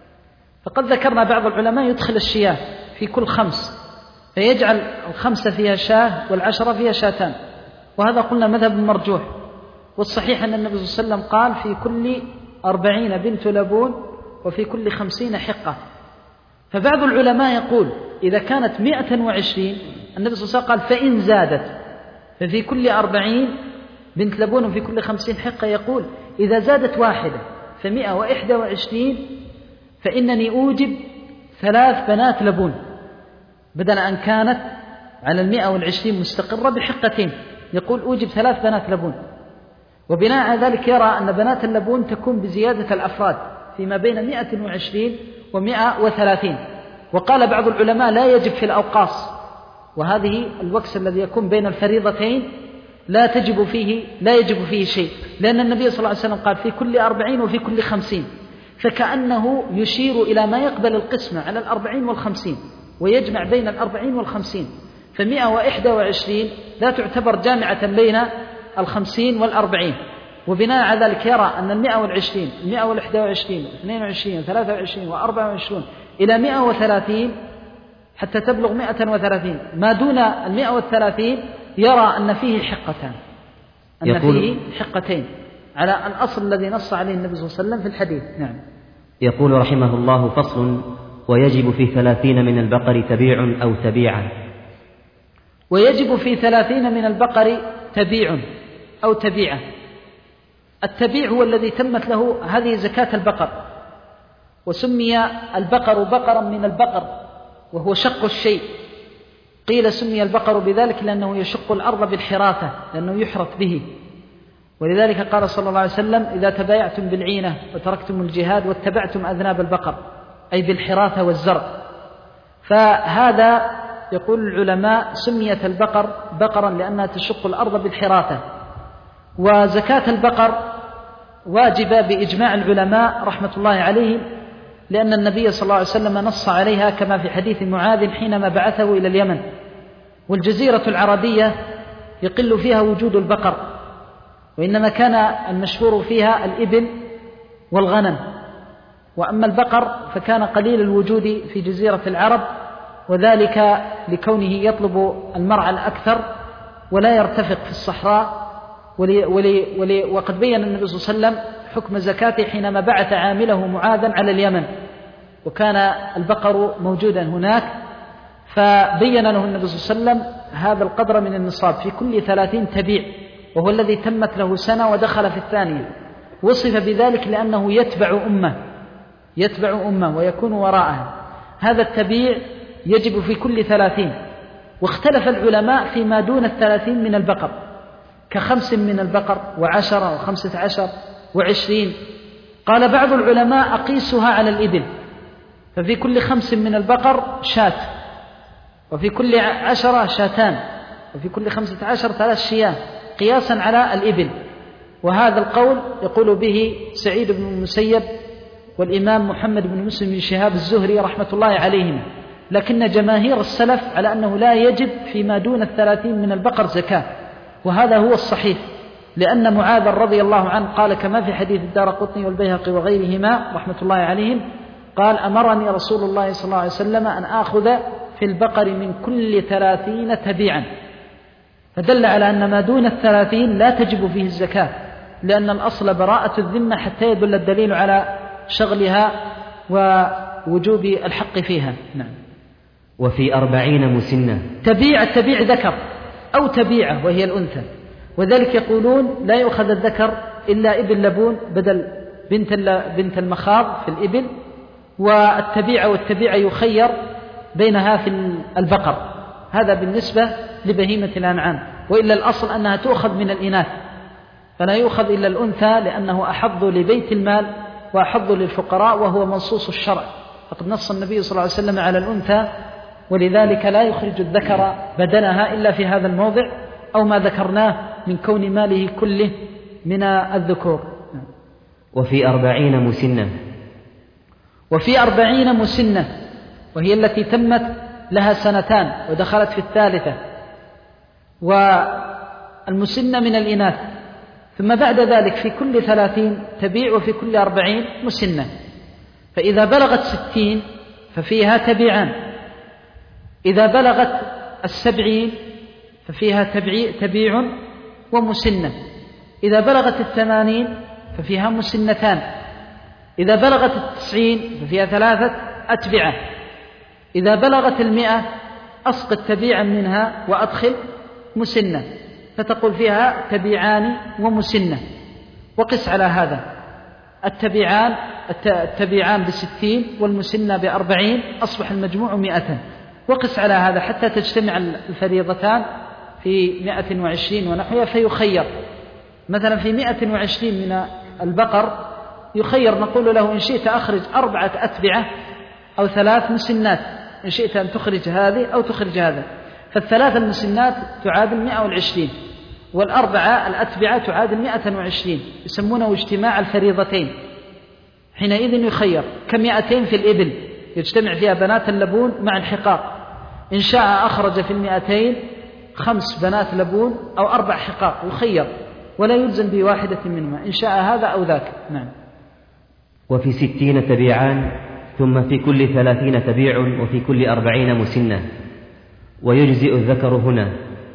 فقد ذكرنا بعض العلماء يدخل الشياه في كل خمس، فيجعل الخمسة فيها شاه والعشرة فيها شاتان، وهذا قلنا مذهب مرجوح، والصحيح أن النبي صلى الله عليه وسلم قال في كل أربعين بنت لبون وفي كل خمسين حقة. فبعض العلماء يقول إذا كانت مئة وعشرين النبي صلى الله عليه وسلم قال فإن زادت ففي كل أربعين بنت لبون وفي كل خمسين حقة، يقول إذا زادت واحدة فمئة وإحدى وعشرين فإنني أوجب ثلاث بنات لبون، بدل أن كانت على المئة والعشرين مستقرة بحقتين، يقول أوجب ثلاث بنات لبون. وبناء على ذلك يرى أن بنات اللبون تكون بزيادة الأفراد فيما بين مئة وعشرين ومئة وثلاثين. وقال بعض العلماء لا يجب في الأوقاص، وهذه الوكس الذي يكون بين الفريضتين لا تجب فيه لا يجب فيه شيء، لأن النبي صلى الله عليه وسلم قال في كل أربعين وفي كل خمسين، فكأنه يشير إلى ما يقبل القسمة على الأربعين والخمسين ويجمع بين الأربعين والخمسين، فمئة وإحدى وعشرين لا تعتبر جامعة بين الخمسين والأربعين. وبناء على ذلك يرى أن المئة والعشرين المئة والإحدى وعشرين واثنين وعشرين وثلاثة وعشرين وأربعة وعشرين إلى مئة وثلاثين حتى تبلغ مئة وثلاثين، ما دون المئة والثلاثين يرى أن فيه حقتان، أن فيه حقتين على الأصل الذي نص عليه النبي صلى الله عليه وسلم في الحديث. نعم. يقول رحمه الله: فصل: ويجب في ثلاثين من البقر تبيع أو تبيعة. ويجب في ثلاثين من البقر تبيع أو تبيعة. التبيع هو الذي تمت له هذه زكاة البقر، وسمي البقر بقرا من البقر وهو شق الشيء، قيل سمي البقر بذلك لأنه يشق الأرض بالحراثة، لأنه يحرث به، ولذلك قال صلى الله عليه وسلم: إذا تبايعتم بالعينة وتركتم الجهاد واتبعتم أذناب البقر، أي بالحراثة والزرع. فهذا يقول العلماء سميت البقر بقرا لأنها تشق الأرض بالحراثة. وزكاة البقر واجبة بإجماع العلماء رحمة الله عليهم، لأن النبي صلى الله عليه وسلم نص عليها كما في حديث معاذ حينما بعثه إلى اليمن. والجزيرة العربية يقل فيها وجود البقر، وإنما كان المشهور فيها الإبل والغنم، وأما البقر فكان قليل الوجود في جزيرة العرب، وذلك لكونه يطلب المرعى الأكثر ولا يرتفق في الصحراء. ولي ولي ولي وقد بين النبي صلى الله عليه وسلم حكم زكاته حينما بعث عامله معاذا على اليمن، وكان البقر موجودا هناك، فبين له النبي صلى الله عليه وسلم هذا القدر من النصاب في كل ثلاثين تبيع، وهو الذي تمت له سنة ودخل في الثانية. وصف بذلك لأنه يتبع أمة يتبع أمة ويكون وراءها. هذا التبيع يجب في كل ثلاثين. واختلف العلماء فيما دون الثلاثين من البقر، كخمس من البقر وعشرة وخمسة عشر وعشرين. قال بعض العلماء: أقيسها على الإبل، ففي كل خمس من البقر شاة، وفي كل عشرة شاتان، وفي كل خمسة عشر ثلاث شياه، قياسا على الإبل. وهذا القول يقول به سعيد بن المسيب والإمام محمد بن مسلم بن شهاب الزهري رحمة الله عليهم، لكن جماهير السلف على أنه لا يجب فيما دون الثلاثين من البقر زكاة، وهذا هو الصحيح، لأن معاذ رضي الله عنه قال كما في حديث الدارقطني والبيهقي وغيرهما رحمة الله عليهم، قال: أمرني رسول الله صلى الله عليه وسلم أن آخذ في البقر من كل ثلاثين تبيعا، فدل على أن ما دون الثلاثين لا تجب فيه الزكاة، لأن الأصل براءة الذمة حتى يدل الدليل على شغلها ووجوب الحق فيها. نعم. وفي أربعين مسنة. تبيع التبيع ذكر أو تبيعة وهي الأنثى، وذلك يقولون لا يؤخذ الذكر إلا ابن لبون بدل بنت بنت المخاض في الإبل، والتبيعة والتبيعة يخير بينها في البقر. هذا بالنسبة لبهيمة الأنعام، وإلا الأصل أنها تؤخذ من الإناث، فلا يؤخذ إلا الأنثى لأنه أحظ لبيت المال وأحظ للفقراء، وهو منصوص الشرع، فقد نص النبي صلى الله عليه وسلم على الأنثى، ولذلك لا يخرج الذكر بدنها إلا في هذا الموضع، أو ما ذكرناه من كون ماله كله من الذكور. وفي أربعين مسنة وفي أربعين مسنة، وهي التي تمت لها سنتان ودخلت في الثالثة، والمسنة من الإناث. ثم بعد ذلك في كل ثلاثين تبيع، وفي كل أربعين مسنة. فإذا بلغت ستين ففيها تبيعان، إذا بلغت السبعين ففيها تبيع ومسنة، إذا بلغت الثمانين ففيها مسنتان، إذا بلغت التسعين ففيها ثلاثة أتبعة، إذا بلغت المئة أسقط تبيعا منها وأدخل مسنة، فتقول فيها تبيعان ومسنة. وقس على هذا التبيعان التبيعان بستين والمسنة بأربعين، أصبح المجموع مئة. وقس على هذا حتى تجتمع الفريضتان في مئة وعشرين ونحوها، فيخير مثلا في مئة وعشرين من البقر يخير، نقول له إن شئت أخرج أربعة أتبعة أو ثلاث مسنات، إن شئت أن تخرج هذه أو تخرج هذا. فالثلاث المسنات تعادل مئة وعشرين، والأربعة الأتبعة تعادل مئة وعشرين، يسمونه اجتماع الفريضتين. حينئذ يخير كمئتين في الإبل يجتمع فيها بنات اللبون مع الحقاق، إن شاء أخرج في المئتين خمس بنات لبون أو أربع حقاق، يخير ولا يلزم بواحدة منهما، إن شاء هذا أو ذاك. نعم. وفي ستين تبيعان، ثم في كل ثلاثين تبيع، وفي كل أربعين مسنة، ويجزئ الذكر هنا.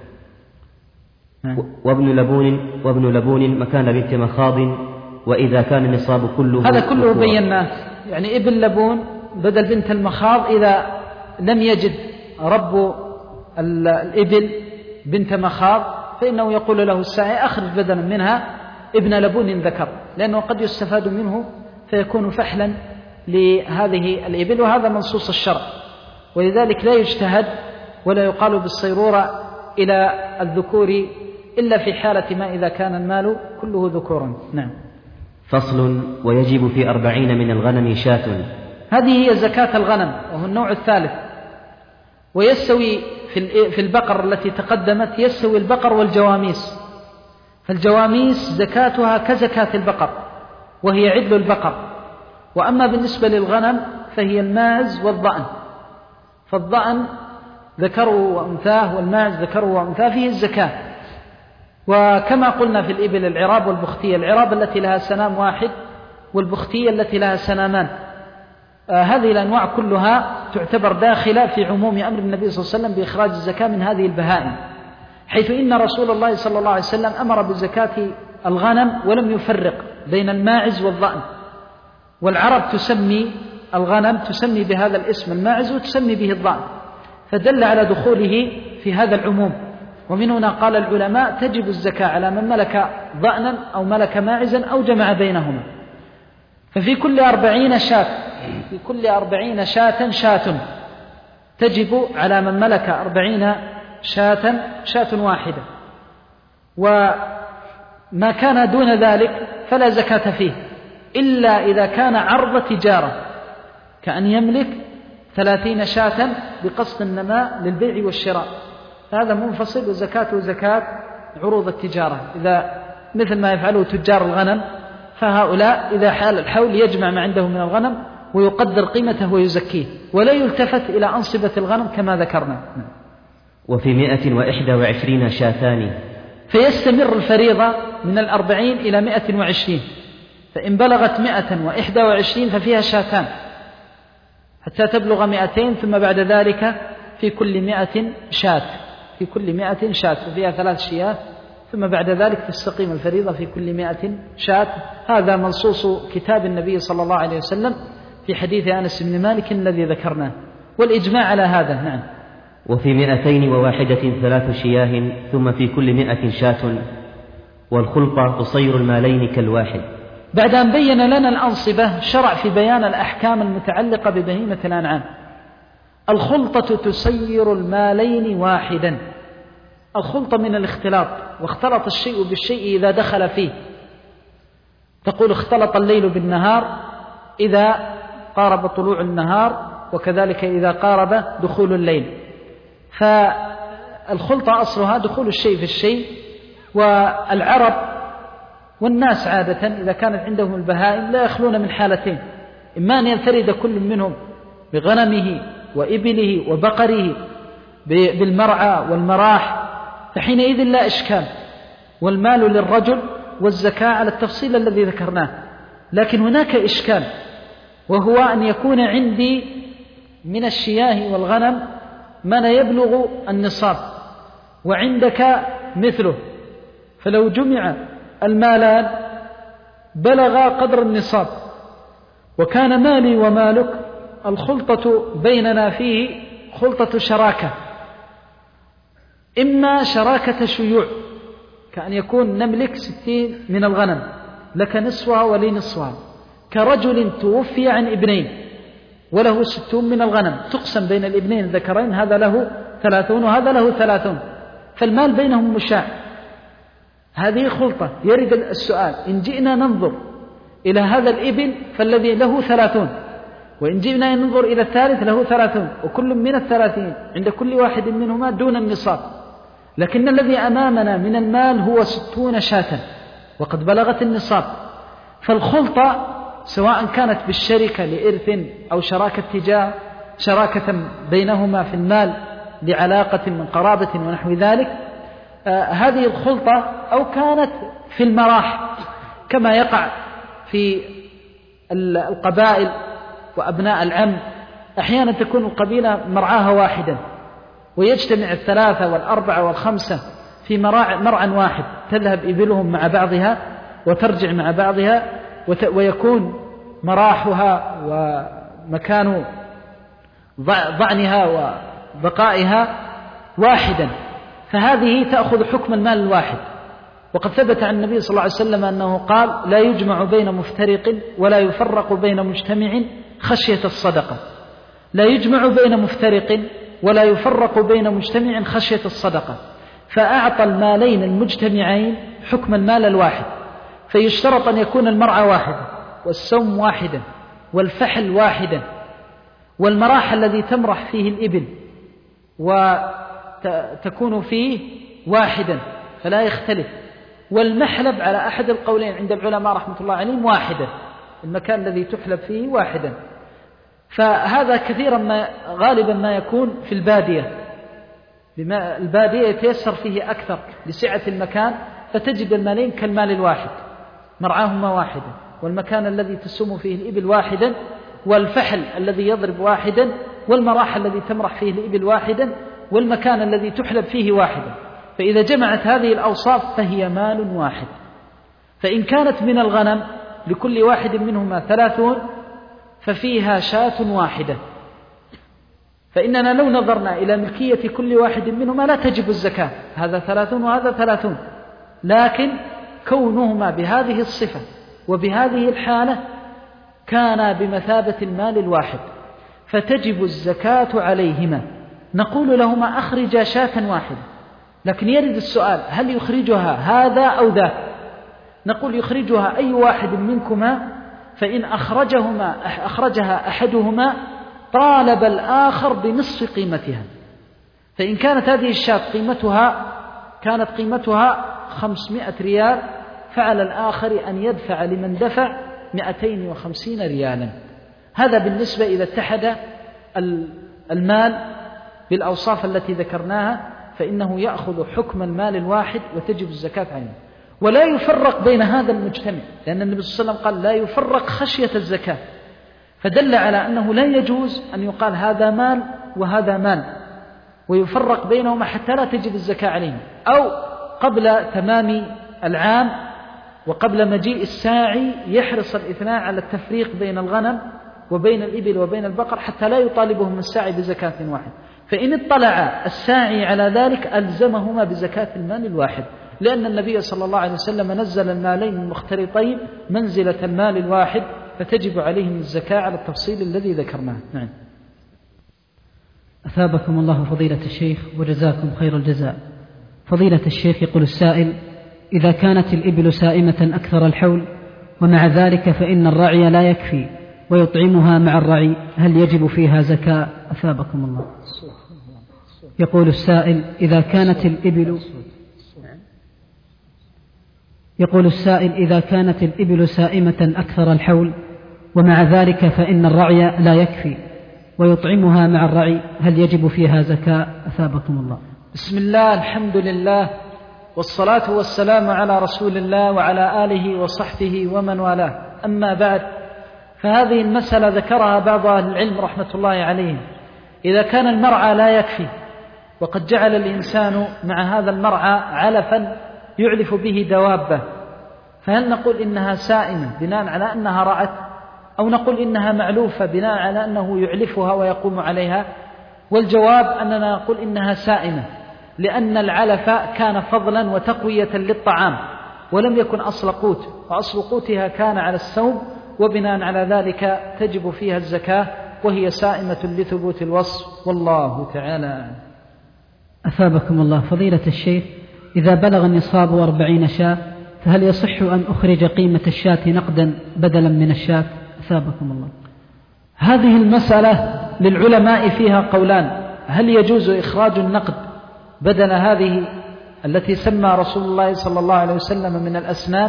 وابن لبون وابن لبون مكان بنت مخاض، وإذا كان النصاب كله. هذا كله بيناه، يعني ابن لبون بدل بنت المخاض إذا لم يجد رب الإبل بنت مخاض، فإنه يقول له الساعي أخرج بدلا منها ابن لبون ذكر، لأنه قد يستفاد منه فيكون فحلا لهذه الإبل، وهذا منصوص الشرع. ولذلك لا يجتهد ولا يقال بالصيرورة إلى الذكور إلا في حالة ما إذا كان المال كله ذكورا. نعم. فصل. ويجب في أربعين من الغنم شاة. هذه هي زكاة الغنم، وهو النوع الثالث. ويستوي في البقر التي تقدمت يستوي البقر والجواميس، فالجواميس زكاتها كزكاة البقر، وهي عدل البقر. وأما بالنسبة للغنم فهي الماعز والضأن، فالضأن ذكره وأنثاه، والماعز ذكره وأنثاه، فيه الزكاة. وكما قلنا في الإبل العراب والبختية، العراب التي لها سنام واحد، والبختية التي لها سنامان. آه هذه الأنواع كلها تعتبر داخلة في عموم أمر النبي صلى الله عليه وسلم بإخراج الزكاة من هذه البهائم، حيث إن رسول الله صلى الله عليه وسلم أمر بزكاة الغنم ولم يفرق بين الماعز والضأن. والعرب تسمي الغنم تسمي بهذا الاسم الماعز وتسمي به الضأن، فدل على دخوله في هذا العموم. ومن هنا قال العلماء تجب الزكاة على من ملك ضأنا أو ملك ماعزا أو جمع بينهما. ففي كل أربعين شاة في كل أربعين شاة شاة تجب على من ملك أربعين شاة شاة واحدة، وما كان دون ذلك فلا زكاة فيه إلا إذا كان عرض تجارة، كأن يملك ثلاثين شاة بقصد النماء للبيع والشراء، هذا منفصل، وزكاته زكاة عروض التجارة، إذا مثل ما يفعله تجار الغنم، فهؤلاء إذا حال الحول يجمع ما عنده من الغنم ويقدر قيمته ويزكيه، ولا يلتفت إلى أنصبة الغنم كما ذكرنا. وفي مئة وإحدى وعشرين شاتان، فيستمر الفريضة من الأربعين إلى مئة وعشرين، فإن بلغت مئة وإحدى وعشرين ففيها شاتان حتى تبلغ مئتين، ثم بعد ذلك في كل مئة شات في كل مئة شات وفيها ثلاث شيات، ثم بعد ذلك تستقيم الفريضة في كل مئة شات. هذا منصوص كتاب النبي صلى الله عليه وسلم في حديث أنس بن مالك الذي ذكرناه، والإجماع على هذا. نعم. وفي مئتين وواحدة ثلاث شياه، ثم في كل مئة شاة، والخلطة تصير المالين كالواحد. بعد أن بين لنا الأنصبة شرع في بيان الأحكام المتعلقة ببهيمة الأنعام، الخلطة تسير المالين واحدا. الخلطة من الاختلاط، واختلط الشيء بالشيء إذا دخل فيه. تقول اختلط الليل بالنهار إذا قارب طلوع النهار، وكذلك إذا قارب دخول الليل. فالخلطة أصلها دخول الشيء في الشيء. والعرب والناس عادة إذا كانت عندهم البهائم لا يخلون من حالتين: إما أن ينفرد كل منهم بغنمه وإبله وبقره بالمرعى والمراح، فحينئذ لا إشكال، والمال للرجل والزكاة على التفصيل الذي ذكرناه. لكن هناك إشكال، وهو أن يكون عندي من الشياه والغنم من يبلغ النصاب وعندك مثله، فلو جمع المالان بلغ قدر النصاب وكان مالي ومالك، الخلطة بيننا فيه خلطة شراكة، إما شراكة شيوع، كأن يكون نملك ستين من الغنم، لك نصفها ولي نصفها، كرجل توفي عن ابنين وله ستون من الغنم، تقسم بين الابنين الذكرين، هذا له ثلاثون وهذا له ثلاثون، فالمال بينهم مشاع. هذه خلطة. يرد السؤال: إن جئنا ننظر إلى هذا الإبل فالذي له ثلاثون، وإن جئنا ننظر إلى الثالث له ثلاثون، وكل من الثلاثين عند كل واحد منهما دون النصاب، لكن الذي أمامنا من المال هو ستون شاة وقد بلغت النصاب. فالخلطة سواء كانت بالشركة لإرث أو شراكة تجارة، شراكة بينهما في المال لعلاقة من قرابة ونحو ذلك، آه هذه الخلطة، أو كانت في المراح كما يقع في القبائل وأبناء العم، أحيانا تكون القبيلة مرعاها واحدا ويجتمع الثلاثة والأربعة والخمسة في مرعى واحد، تذهب إبلهم مع بعضها وترجع مع بعضها، ويكون مراحها ومكان ضعنها وبقائها واحدا، فهذه تأخذ حكم المال الواحد. وقد ثبت عن النبي صلى الله عليه وسلم أنه قال: لا يجمع بين مفترق ولا يفرق بين مجتمع خشية الصدقة. لا يجمع بين مفترق ولا يفرق بين مجتمع خشية الصدقة، فأعطى المالين المجتمعين حكم المال الواحد. فيشترط أن يكون المرعى واحدا، والسوم واحدا، والفحل واحدا، والمراح الذي تمرح فيه الإبل وتكون فيه واحدا فلا يختلف، والمحلب على أحد القولين عند العلماء رحمة الله عليهم واحدا، المكان الذي تحلب فيه واحدا. فهذا كثيرا ما غالبا ما يكون في البادية، بما البادية يتيسر فيه أكثر لسعة المكان، فتجد المالين كالمال الواحد، مرعاهما واحدا، والمكان الذي تسوم فيه الإبل واحدا، والفحل الذي يضرب واحدا، والمراح الذي تمرح فيه الإبل واحدا، والمكان الذي تحلب فيه واحدا. فإذا جمعت هذه الأوصاف فهي مال واحد. فإن كانت من الغنم لكل واحد منهما ثلاثون ففيها شاة واحدة، فإننا لو نظرنا إلى ملكية كل واحد منهما لا تجب الزكاة، هذا ثلاثون وهذا ثلاثون، لكن كونهما بهذه الصفة وبهذه الحالة كانا بمثابة المال الواحد، فتجب الزكاة عليهما. نقول لهما: أخرجا شاة واحدة. لكن يرد السؤال: هل يخرجها هذا أو ذاك؟ نقول: يخرجها أي واحد منكما، فإن أخرجهما أخرجها أحدهما طالب الآخر بنصف قيمتها. فإن كانت هذه الشاة قيمتها كانت قيمتها خمسمائة ريال، فعلى الآخر أن يدفع لمن دفع مئتين وخمسين ريالا. هذا بالنسبة إذا اتحد المال بالأوصاف التي ذكرناها، فإنه يأخذ حكم المال الواحد وتجب الزكاة عليه. ولا يفرق بين هذا المجتمع، لأن النبي صلى الله عليه وسلم قال: لا يفرق خشية الزكاة، فدل على أنه لا يجوز أن يقال هذا مال وهذا مال ويفرق بينهما حتى لا تجب الزكاة عليهم، أو قبل تمام العام وقبل مجيء الساعي يحرص الاثنان على التفريق بين الغنم وبين الإبل وبين البقر حتى لا يطالبهم الساعي بزكاة واحد. فإن اطلع الساعي على ذلك ألزمهما بزكاة المال الواحد، لأن النبي صلى الله عليه وسلم نزل المالين المختلطين منزلة المال الواحد، فتجب عليهم الزكاة على التفصيل الذي ذكرناه. نعم. أثابكم الله فضيلة الشيخ وجزاكم خير الجزاء. فضيلة الشيخ، يقول السائل: إذا كانت الإبل سائمة أكثر الحول ومع ذلك فإن الرعي لا يكفي ويطعمها مع الرعي، هل يجب فيها زكاة؟ أثابكم الله. يقول السائل: إذا كانت الإبل يقول السائل إذا كانت الإبل سائمة أكثر الحول ومع ذلك فإن الرعي لا يكفي ويطعمها مع الرعي، هل يجب فيها زكاة؟ أثابكم الله. بسم الله، الحمد لله، والصلاة والسلام على رسول الله وعلى آله وصحبه ومن والاه. أما بعد، فهذه المسألة ذكرها بعض أهل العلم رحمة الله عليهم. إذا كان المرعى لا يكفي وقد جعل الإنسان مع هذا المرعى علفا يعلف به دوابه، فهل نقول إنها سائمة بناء على أنها رعت، أو نقول إنها معلوفة بناء على أنه يعلفها ويقوم عليها؟ والجواب أننا نقول إنها سائمة، لأن العلف كان فضلا وتقوية للطعام ولم يكن أصل قوت، وأصل قوتها كان على السوم، وبناء على ذلك تجب فيها الزكاة وهي سائمة لثبوت الوصف، والله تعالى أعلم. أثابكم الله فضيلة الشيخ، إذا بلغ النصاب أربعين شاة فهل يصح أن أخرج قيمة الشاة نقدا بدلا من الشاة؟ أثابكم الله. هذه المسألة للعلماء فيها قولان: هل يجوز إخراج النقد بدل هذه التي سمى رسول الله صلى الله عليه وسلم من الأسنان؟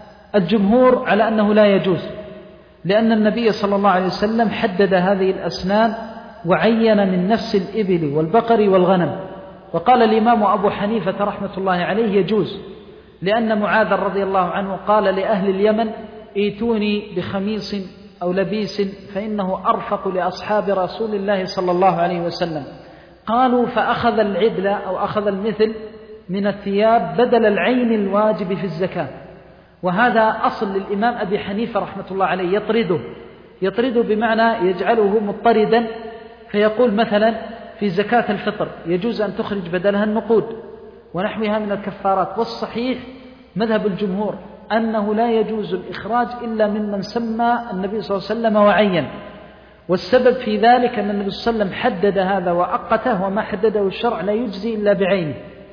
الجمهور على أنه لا يجوز، لأن النبي صلى الله عليه وسلم حدد هذه الأسنان وعين من نفس الإبل والبقر والغنم. وقال الإمام أبو حنيفة رحمة الله عليه يجوز، لأن معاذ رضي الله عنه قال لأهل اليمن: ائتوني بخميص أو لبيس فإنه أرفق لأصحاب رسول الله صلى الله عليه وسلم. قالوا: فأخذ العدل أو أخذ المثل من الثياب بدل العين الواجب في الزكاة. وهذا أصل للإمام أبي حنيفة رحمة الله عليه، يطرده يطرده بمعنى يجعله مضطردا، فيقول مثلا في زكاة الفطر يجوز أن تخرج بدلها النقود ونحوها من الكفارات. والصحيح مذهب الجمهور أنه لا يجوز الإخراج إلا ممن سمى النبي صلى الله عليه وسلم وعين. والسبب في ذلك أن النبي صلى الله عليه وسلم حدد هذا وأقته، وما حدده الشرع لا يجزي إلا بعينه.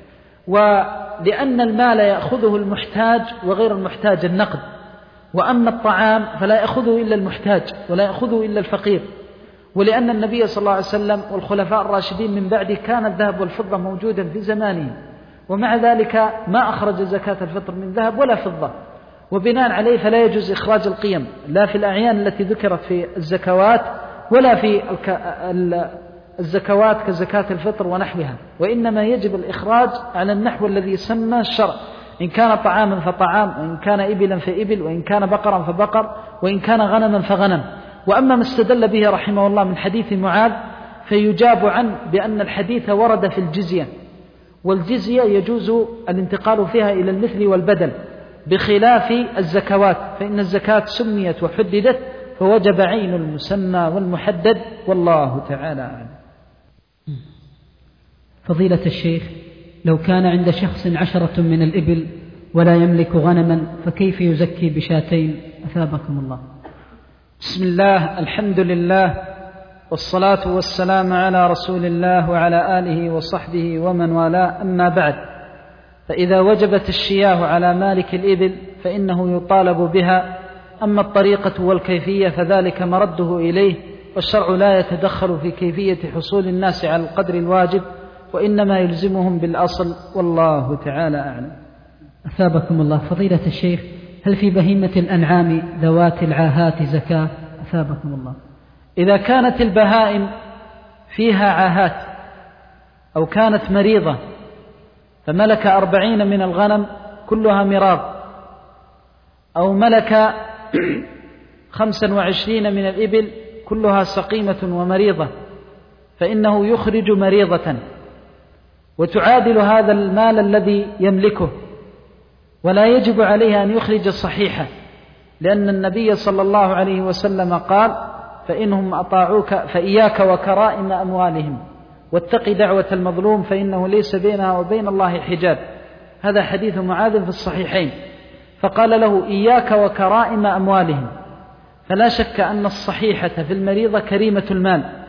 ولأن المال يأخذه المحتاج وغير المحتاج النقد، وأما الطعام فلا يأخذه إلا المحتاج ولا يأخذه إلا الفقير. ولأن النبي صلى الله عليه وسلم والخلفاء الراشدين من بعده كان الذهب والفضة موجودا في زمانه، ومع ذلك ما أخرج زكاة الفطر من ذهب ولا فضة، وبناء عليه فلا يجوز إخراج القيم لا في الأعيان التي ذكرت في الزكوات ولا في الزكوات كزكاة الفطر ونحوها، وإنما يجب الإخراج على النحو الذي سمى الشرع: إن كان طعاما فطعام، وإن كان إبلا فإبل، وإن كان بقرا فبقر، وإن كان غنما فغنم. وأما ما استدل به رحمه الله من حديث معاذ فيجاب عنه بأن الحديث ورد في الجزية، والجزية يجوز الانتقال فيها إلى المثل والبدل، بخلاف الزكوات، فإن الزكاة سميت وحددت فوجب عين المسمى والمحدد، والله تعالى أعلم. فضيلة الشيخ، لو كان عند شخص عشرة من الإبل ولا يملك غنما فكيف يزكي بشاتين؟ أثابكم الله. بسم الله، الحمد لله، والصلاة والسلام على رسول الله وعلى آله وصحبه ومن والاه. أما بعد، فإذا وجبت الشياه على مالك الإبل فإنه يطالب بها، أما الطريقة والكيفية فذلك مرده إليه، والشرع لا يتدخل في كيفية حصول الناس على القدر الواجب، وإنما يلزمهم بالأصل، والله تعالى أعلم. أثابكم الله. فضيلة الشيخ، هل في بهيمة الأنعام ذوات العاهات زكاة؟ أثابكم الله. إذا كانت البهائم فيها عاهات أو كانت مريضة فملك أربعين من الغنم كلها مراض، أو ملك خمسا وعشرين من الإبل كلها سقيمة ومريضة، فإنه يخرج مريضة وتعادل هذا المال الذي يملكه، ولا يجب عليه أن يخرج الصحيحة، لأن النبي صلى الله عليه وسلم قال: فإنهم أطاعوك فإياك وكرائم أموالهم واتق دعوة المظلوم فإنه ليس بينها وبين الله حجاب. هذا حديث معاذ في الصحيحين. فقال له: إياك وكرائم أموالهم. فلا شك أن الصحيحة في المريضة كريمة المال،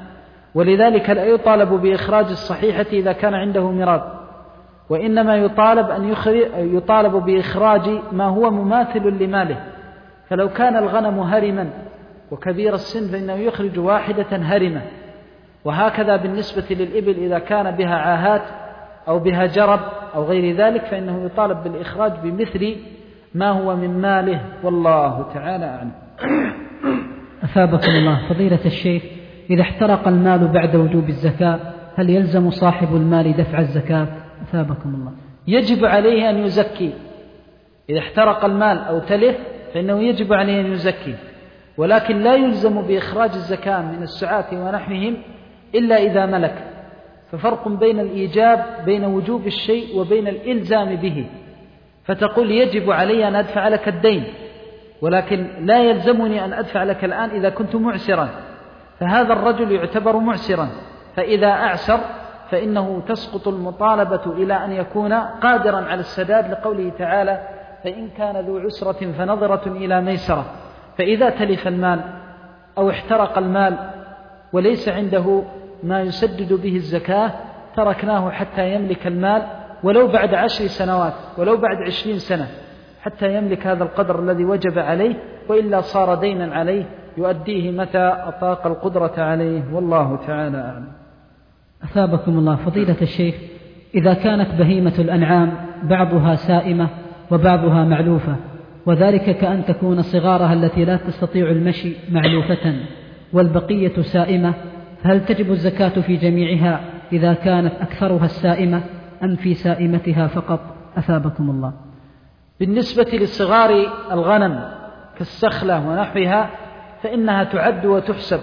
ولذلك لا يطالب بإخراج الصحيحة إذا كان عنده مراد، وإنما يطالب أن يطالب بإخراج ما هو مماثل لماله. فلو كان الغنم هرما وكبير السن فإنه يخرج واحدة هرمة، وهكذا بالنسبة للإبل إذا كان بها عاهات أو بها جرب أو غير ذلك فإنه يطالب بالإخراج بمثل ما هو من ماله، والله تعالى أعلم. أثابكم الله فضيلة الشيخ، إذا احترق المال بعد وجوب الزكاة هل يلزم صاحب المال دفع الزكاة؟ أثابكم الله. يجب عليه أن يزكي. إذا احترق المال أو تلف فإنه يجب عليه أن يزكي، ولكن لا يلزم بإخراج الزكاة من السعاة ونحوهم إلا إذا ملك. ففرق بين الإيجاب بين وجوب الشيء وبين الإلزام به. فتقول يجب علي أن أدفع لك الدين، ولكن لا يلزمني أن أدفع لك الآن إذا كنت معسرا، فهذا الرجل يعتبر معسرا، فإذا أعسر فإنه تسقط المطالبة إلى أن يكون قادرا على السداد، لقوله تعالى فإن كان ذو عسرة فنظرة إلى ميسرة. فإذا تلف المال أو احترق المال وليس عنده ما يسدد به الزكاة تركناه حتى يملك المال، ولو بعد عشر سنوات ولو بعد عشرين سنة، حتى يملك هذا القدر الذي وجب عليه، وإلا صار دينا عليه يؤديه متى أطاق القدرة عليه، والله تعالى أعلم. أثابكم الله فضيلة الشيخ، إذا كانت بهيمة الأنعام بعضها سائمة وبعضها معلوفة، وذلك كأن تكون صغارها التي لا تستطيع المشي معلوفة والبقية سائمة، فهل تجب الزكاة في جميعها إذا كانت أكثرها السائمة أم في سائمتها فقط؟ أثابكم الله. بالنسبة لصغار الغنم كالسخلة ونحوها فإنها تعد وتحسب،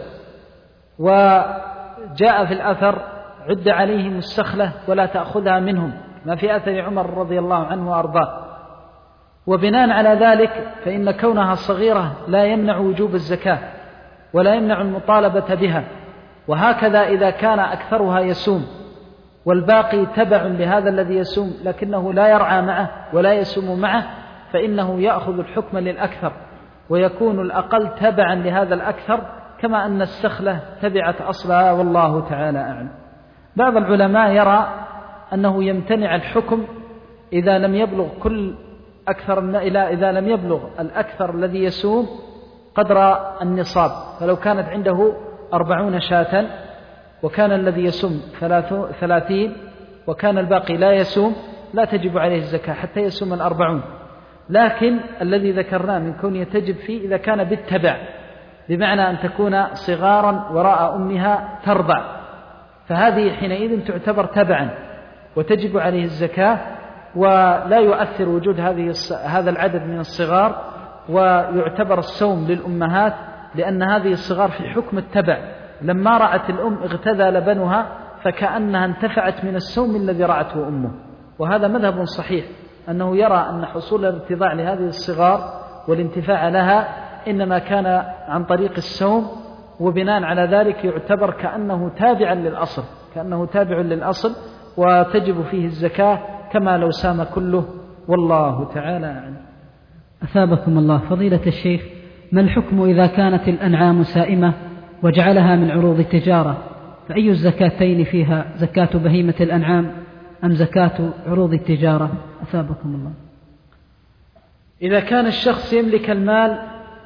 وجاء في الأثر عد عليهم السخلة ولا تأخذها منهم، ما في أثر عمر رضي الله عنه وأرضاه. وبناء على ذلك فإن كونها صغيرة لا يمنع وجوب الزكاة ولا يمنع المطالبة بها. وهكذا إذا كان أكثرها يسوم والباقي تبع لهذا الذي يسوم لكنه لا يرعى معه ولا يسوم معه، فإنه يأخذ الحكم للأكثر ويكون الأقل تبعا لهذا الأكثر، كما أن السخلة تبعت أصلها، والله تعالى أعلم. بعض العلماء يرى أنه يمتنع الحكم إذا لم يبلغ كل أكثر إذا لم يبلغ الأكثر الذي يسوم قدر النصاب، فلو كانت عنده أربعون شاة وكان الذي يسوم ثلاثين وكان الباقي لا يسوم لا تجب عليه الزكاة حتى يسوم الأربعون. لكن الذي ذكرناه من كون تجب فيه إذا كان بالتبع، بمعنى أن تكون صغارا وراء أمها ترضع، فهذه حينئذ تعتبر تبعا وتجب عليه الزكاة، ولا يؤثر وجود هذه هذا العدد من الصغار، ويعتبر الصوم للأمهات لأن هذه الصغار في حكم التبع، لما رعت الأم اغتذى لبنها فكأنها انتفعت من السوم الذي رعته أمه. وهذا مذهب صحيح، أنه يرى أن حصول الارتضاع لهذه الصغار والانتفاع لها إنما كان عن طريق السوم، وبناء على ذلك يعتبر كأنه تابعا للأصل كأنه تابع للأصل وتجب فيه الزكاة كما لو سام كله، والله تعالى أعلم. أثابكم الله فضيلة الشيخ، ما الحكم إذا كانت الأنعام سائمة وجعلها من عروض التجارة، فأي الزكاتين فيها، زكاة بهيمة الأنعام أم زكاة عروض التجارة؟ أثابكم الله. إذا كان الشخص يملك المال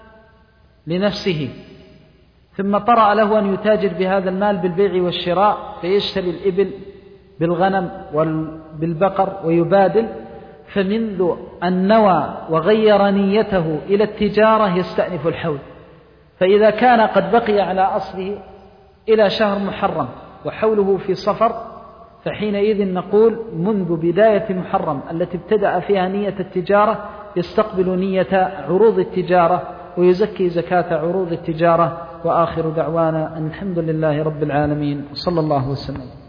لنفسه ثم طرأ له أن يتاجر بهذا المال بالبيع والشراء، فيشتري الإبل بالغنم وبالبقر ويبادل، فمنذ أن نوى وغير نيته إلى التجارة يستأنف الحول. فإذا كان قد بقي على أصله إلى شهر محرم وحوله في صفر، فحينئذ نقول منذ بداية محرم التي ابتدأ فيها نية التجارة يستقبل نية عروض التجارة ويزكي زكاة عروض التجارة. وآخر دعوانا أن الحمد لله رب العالمين، صلى الله وسلم.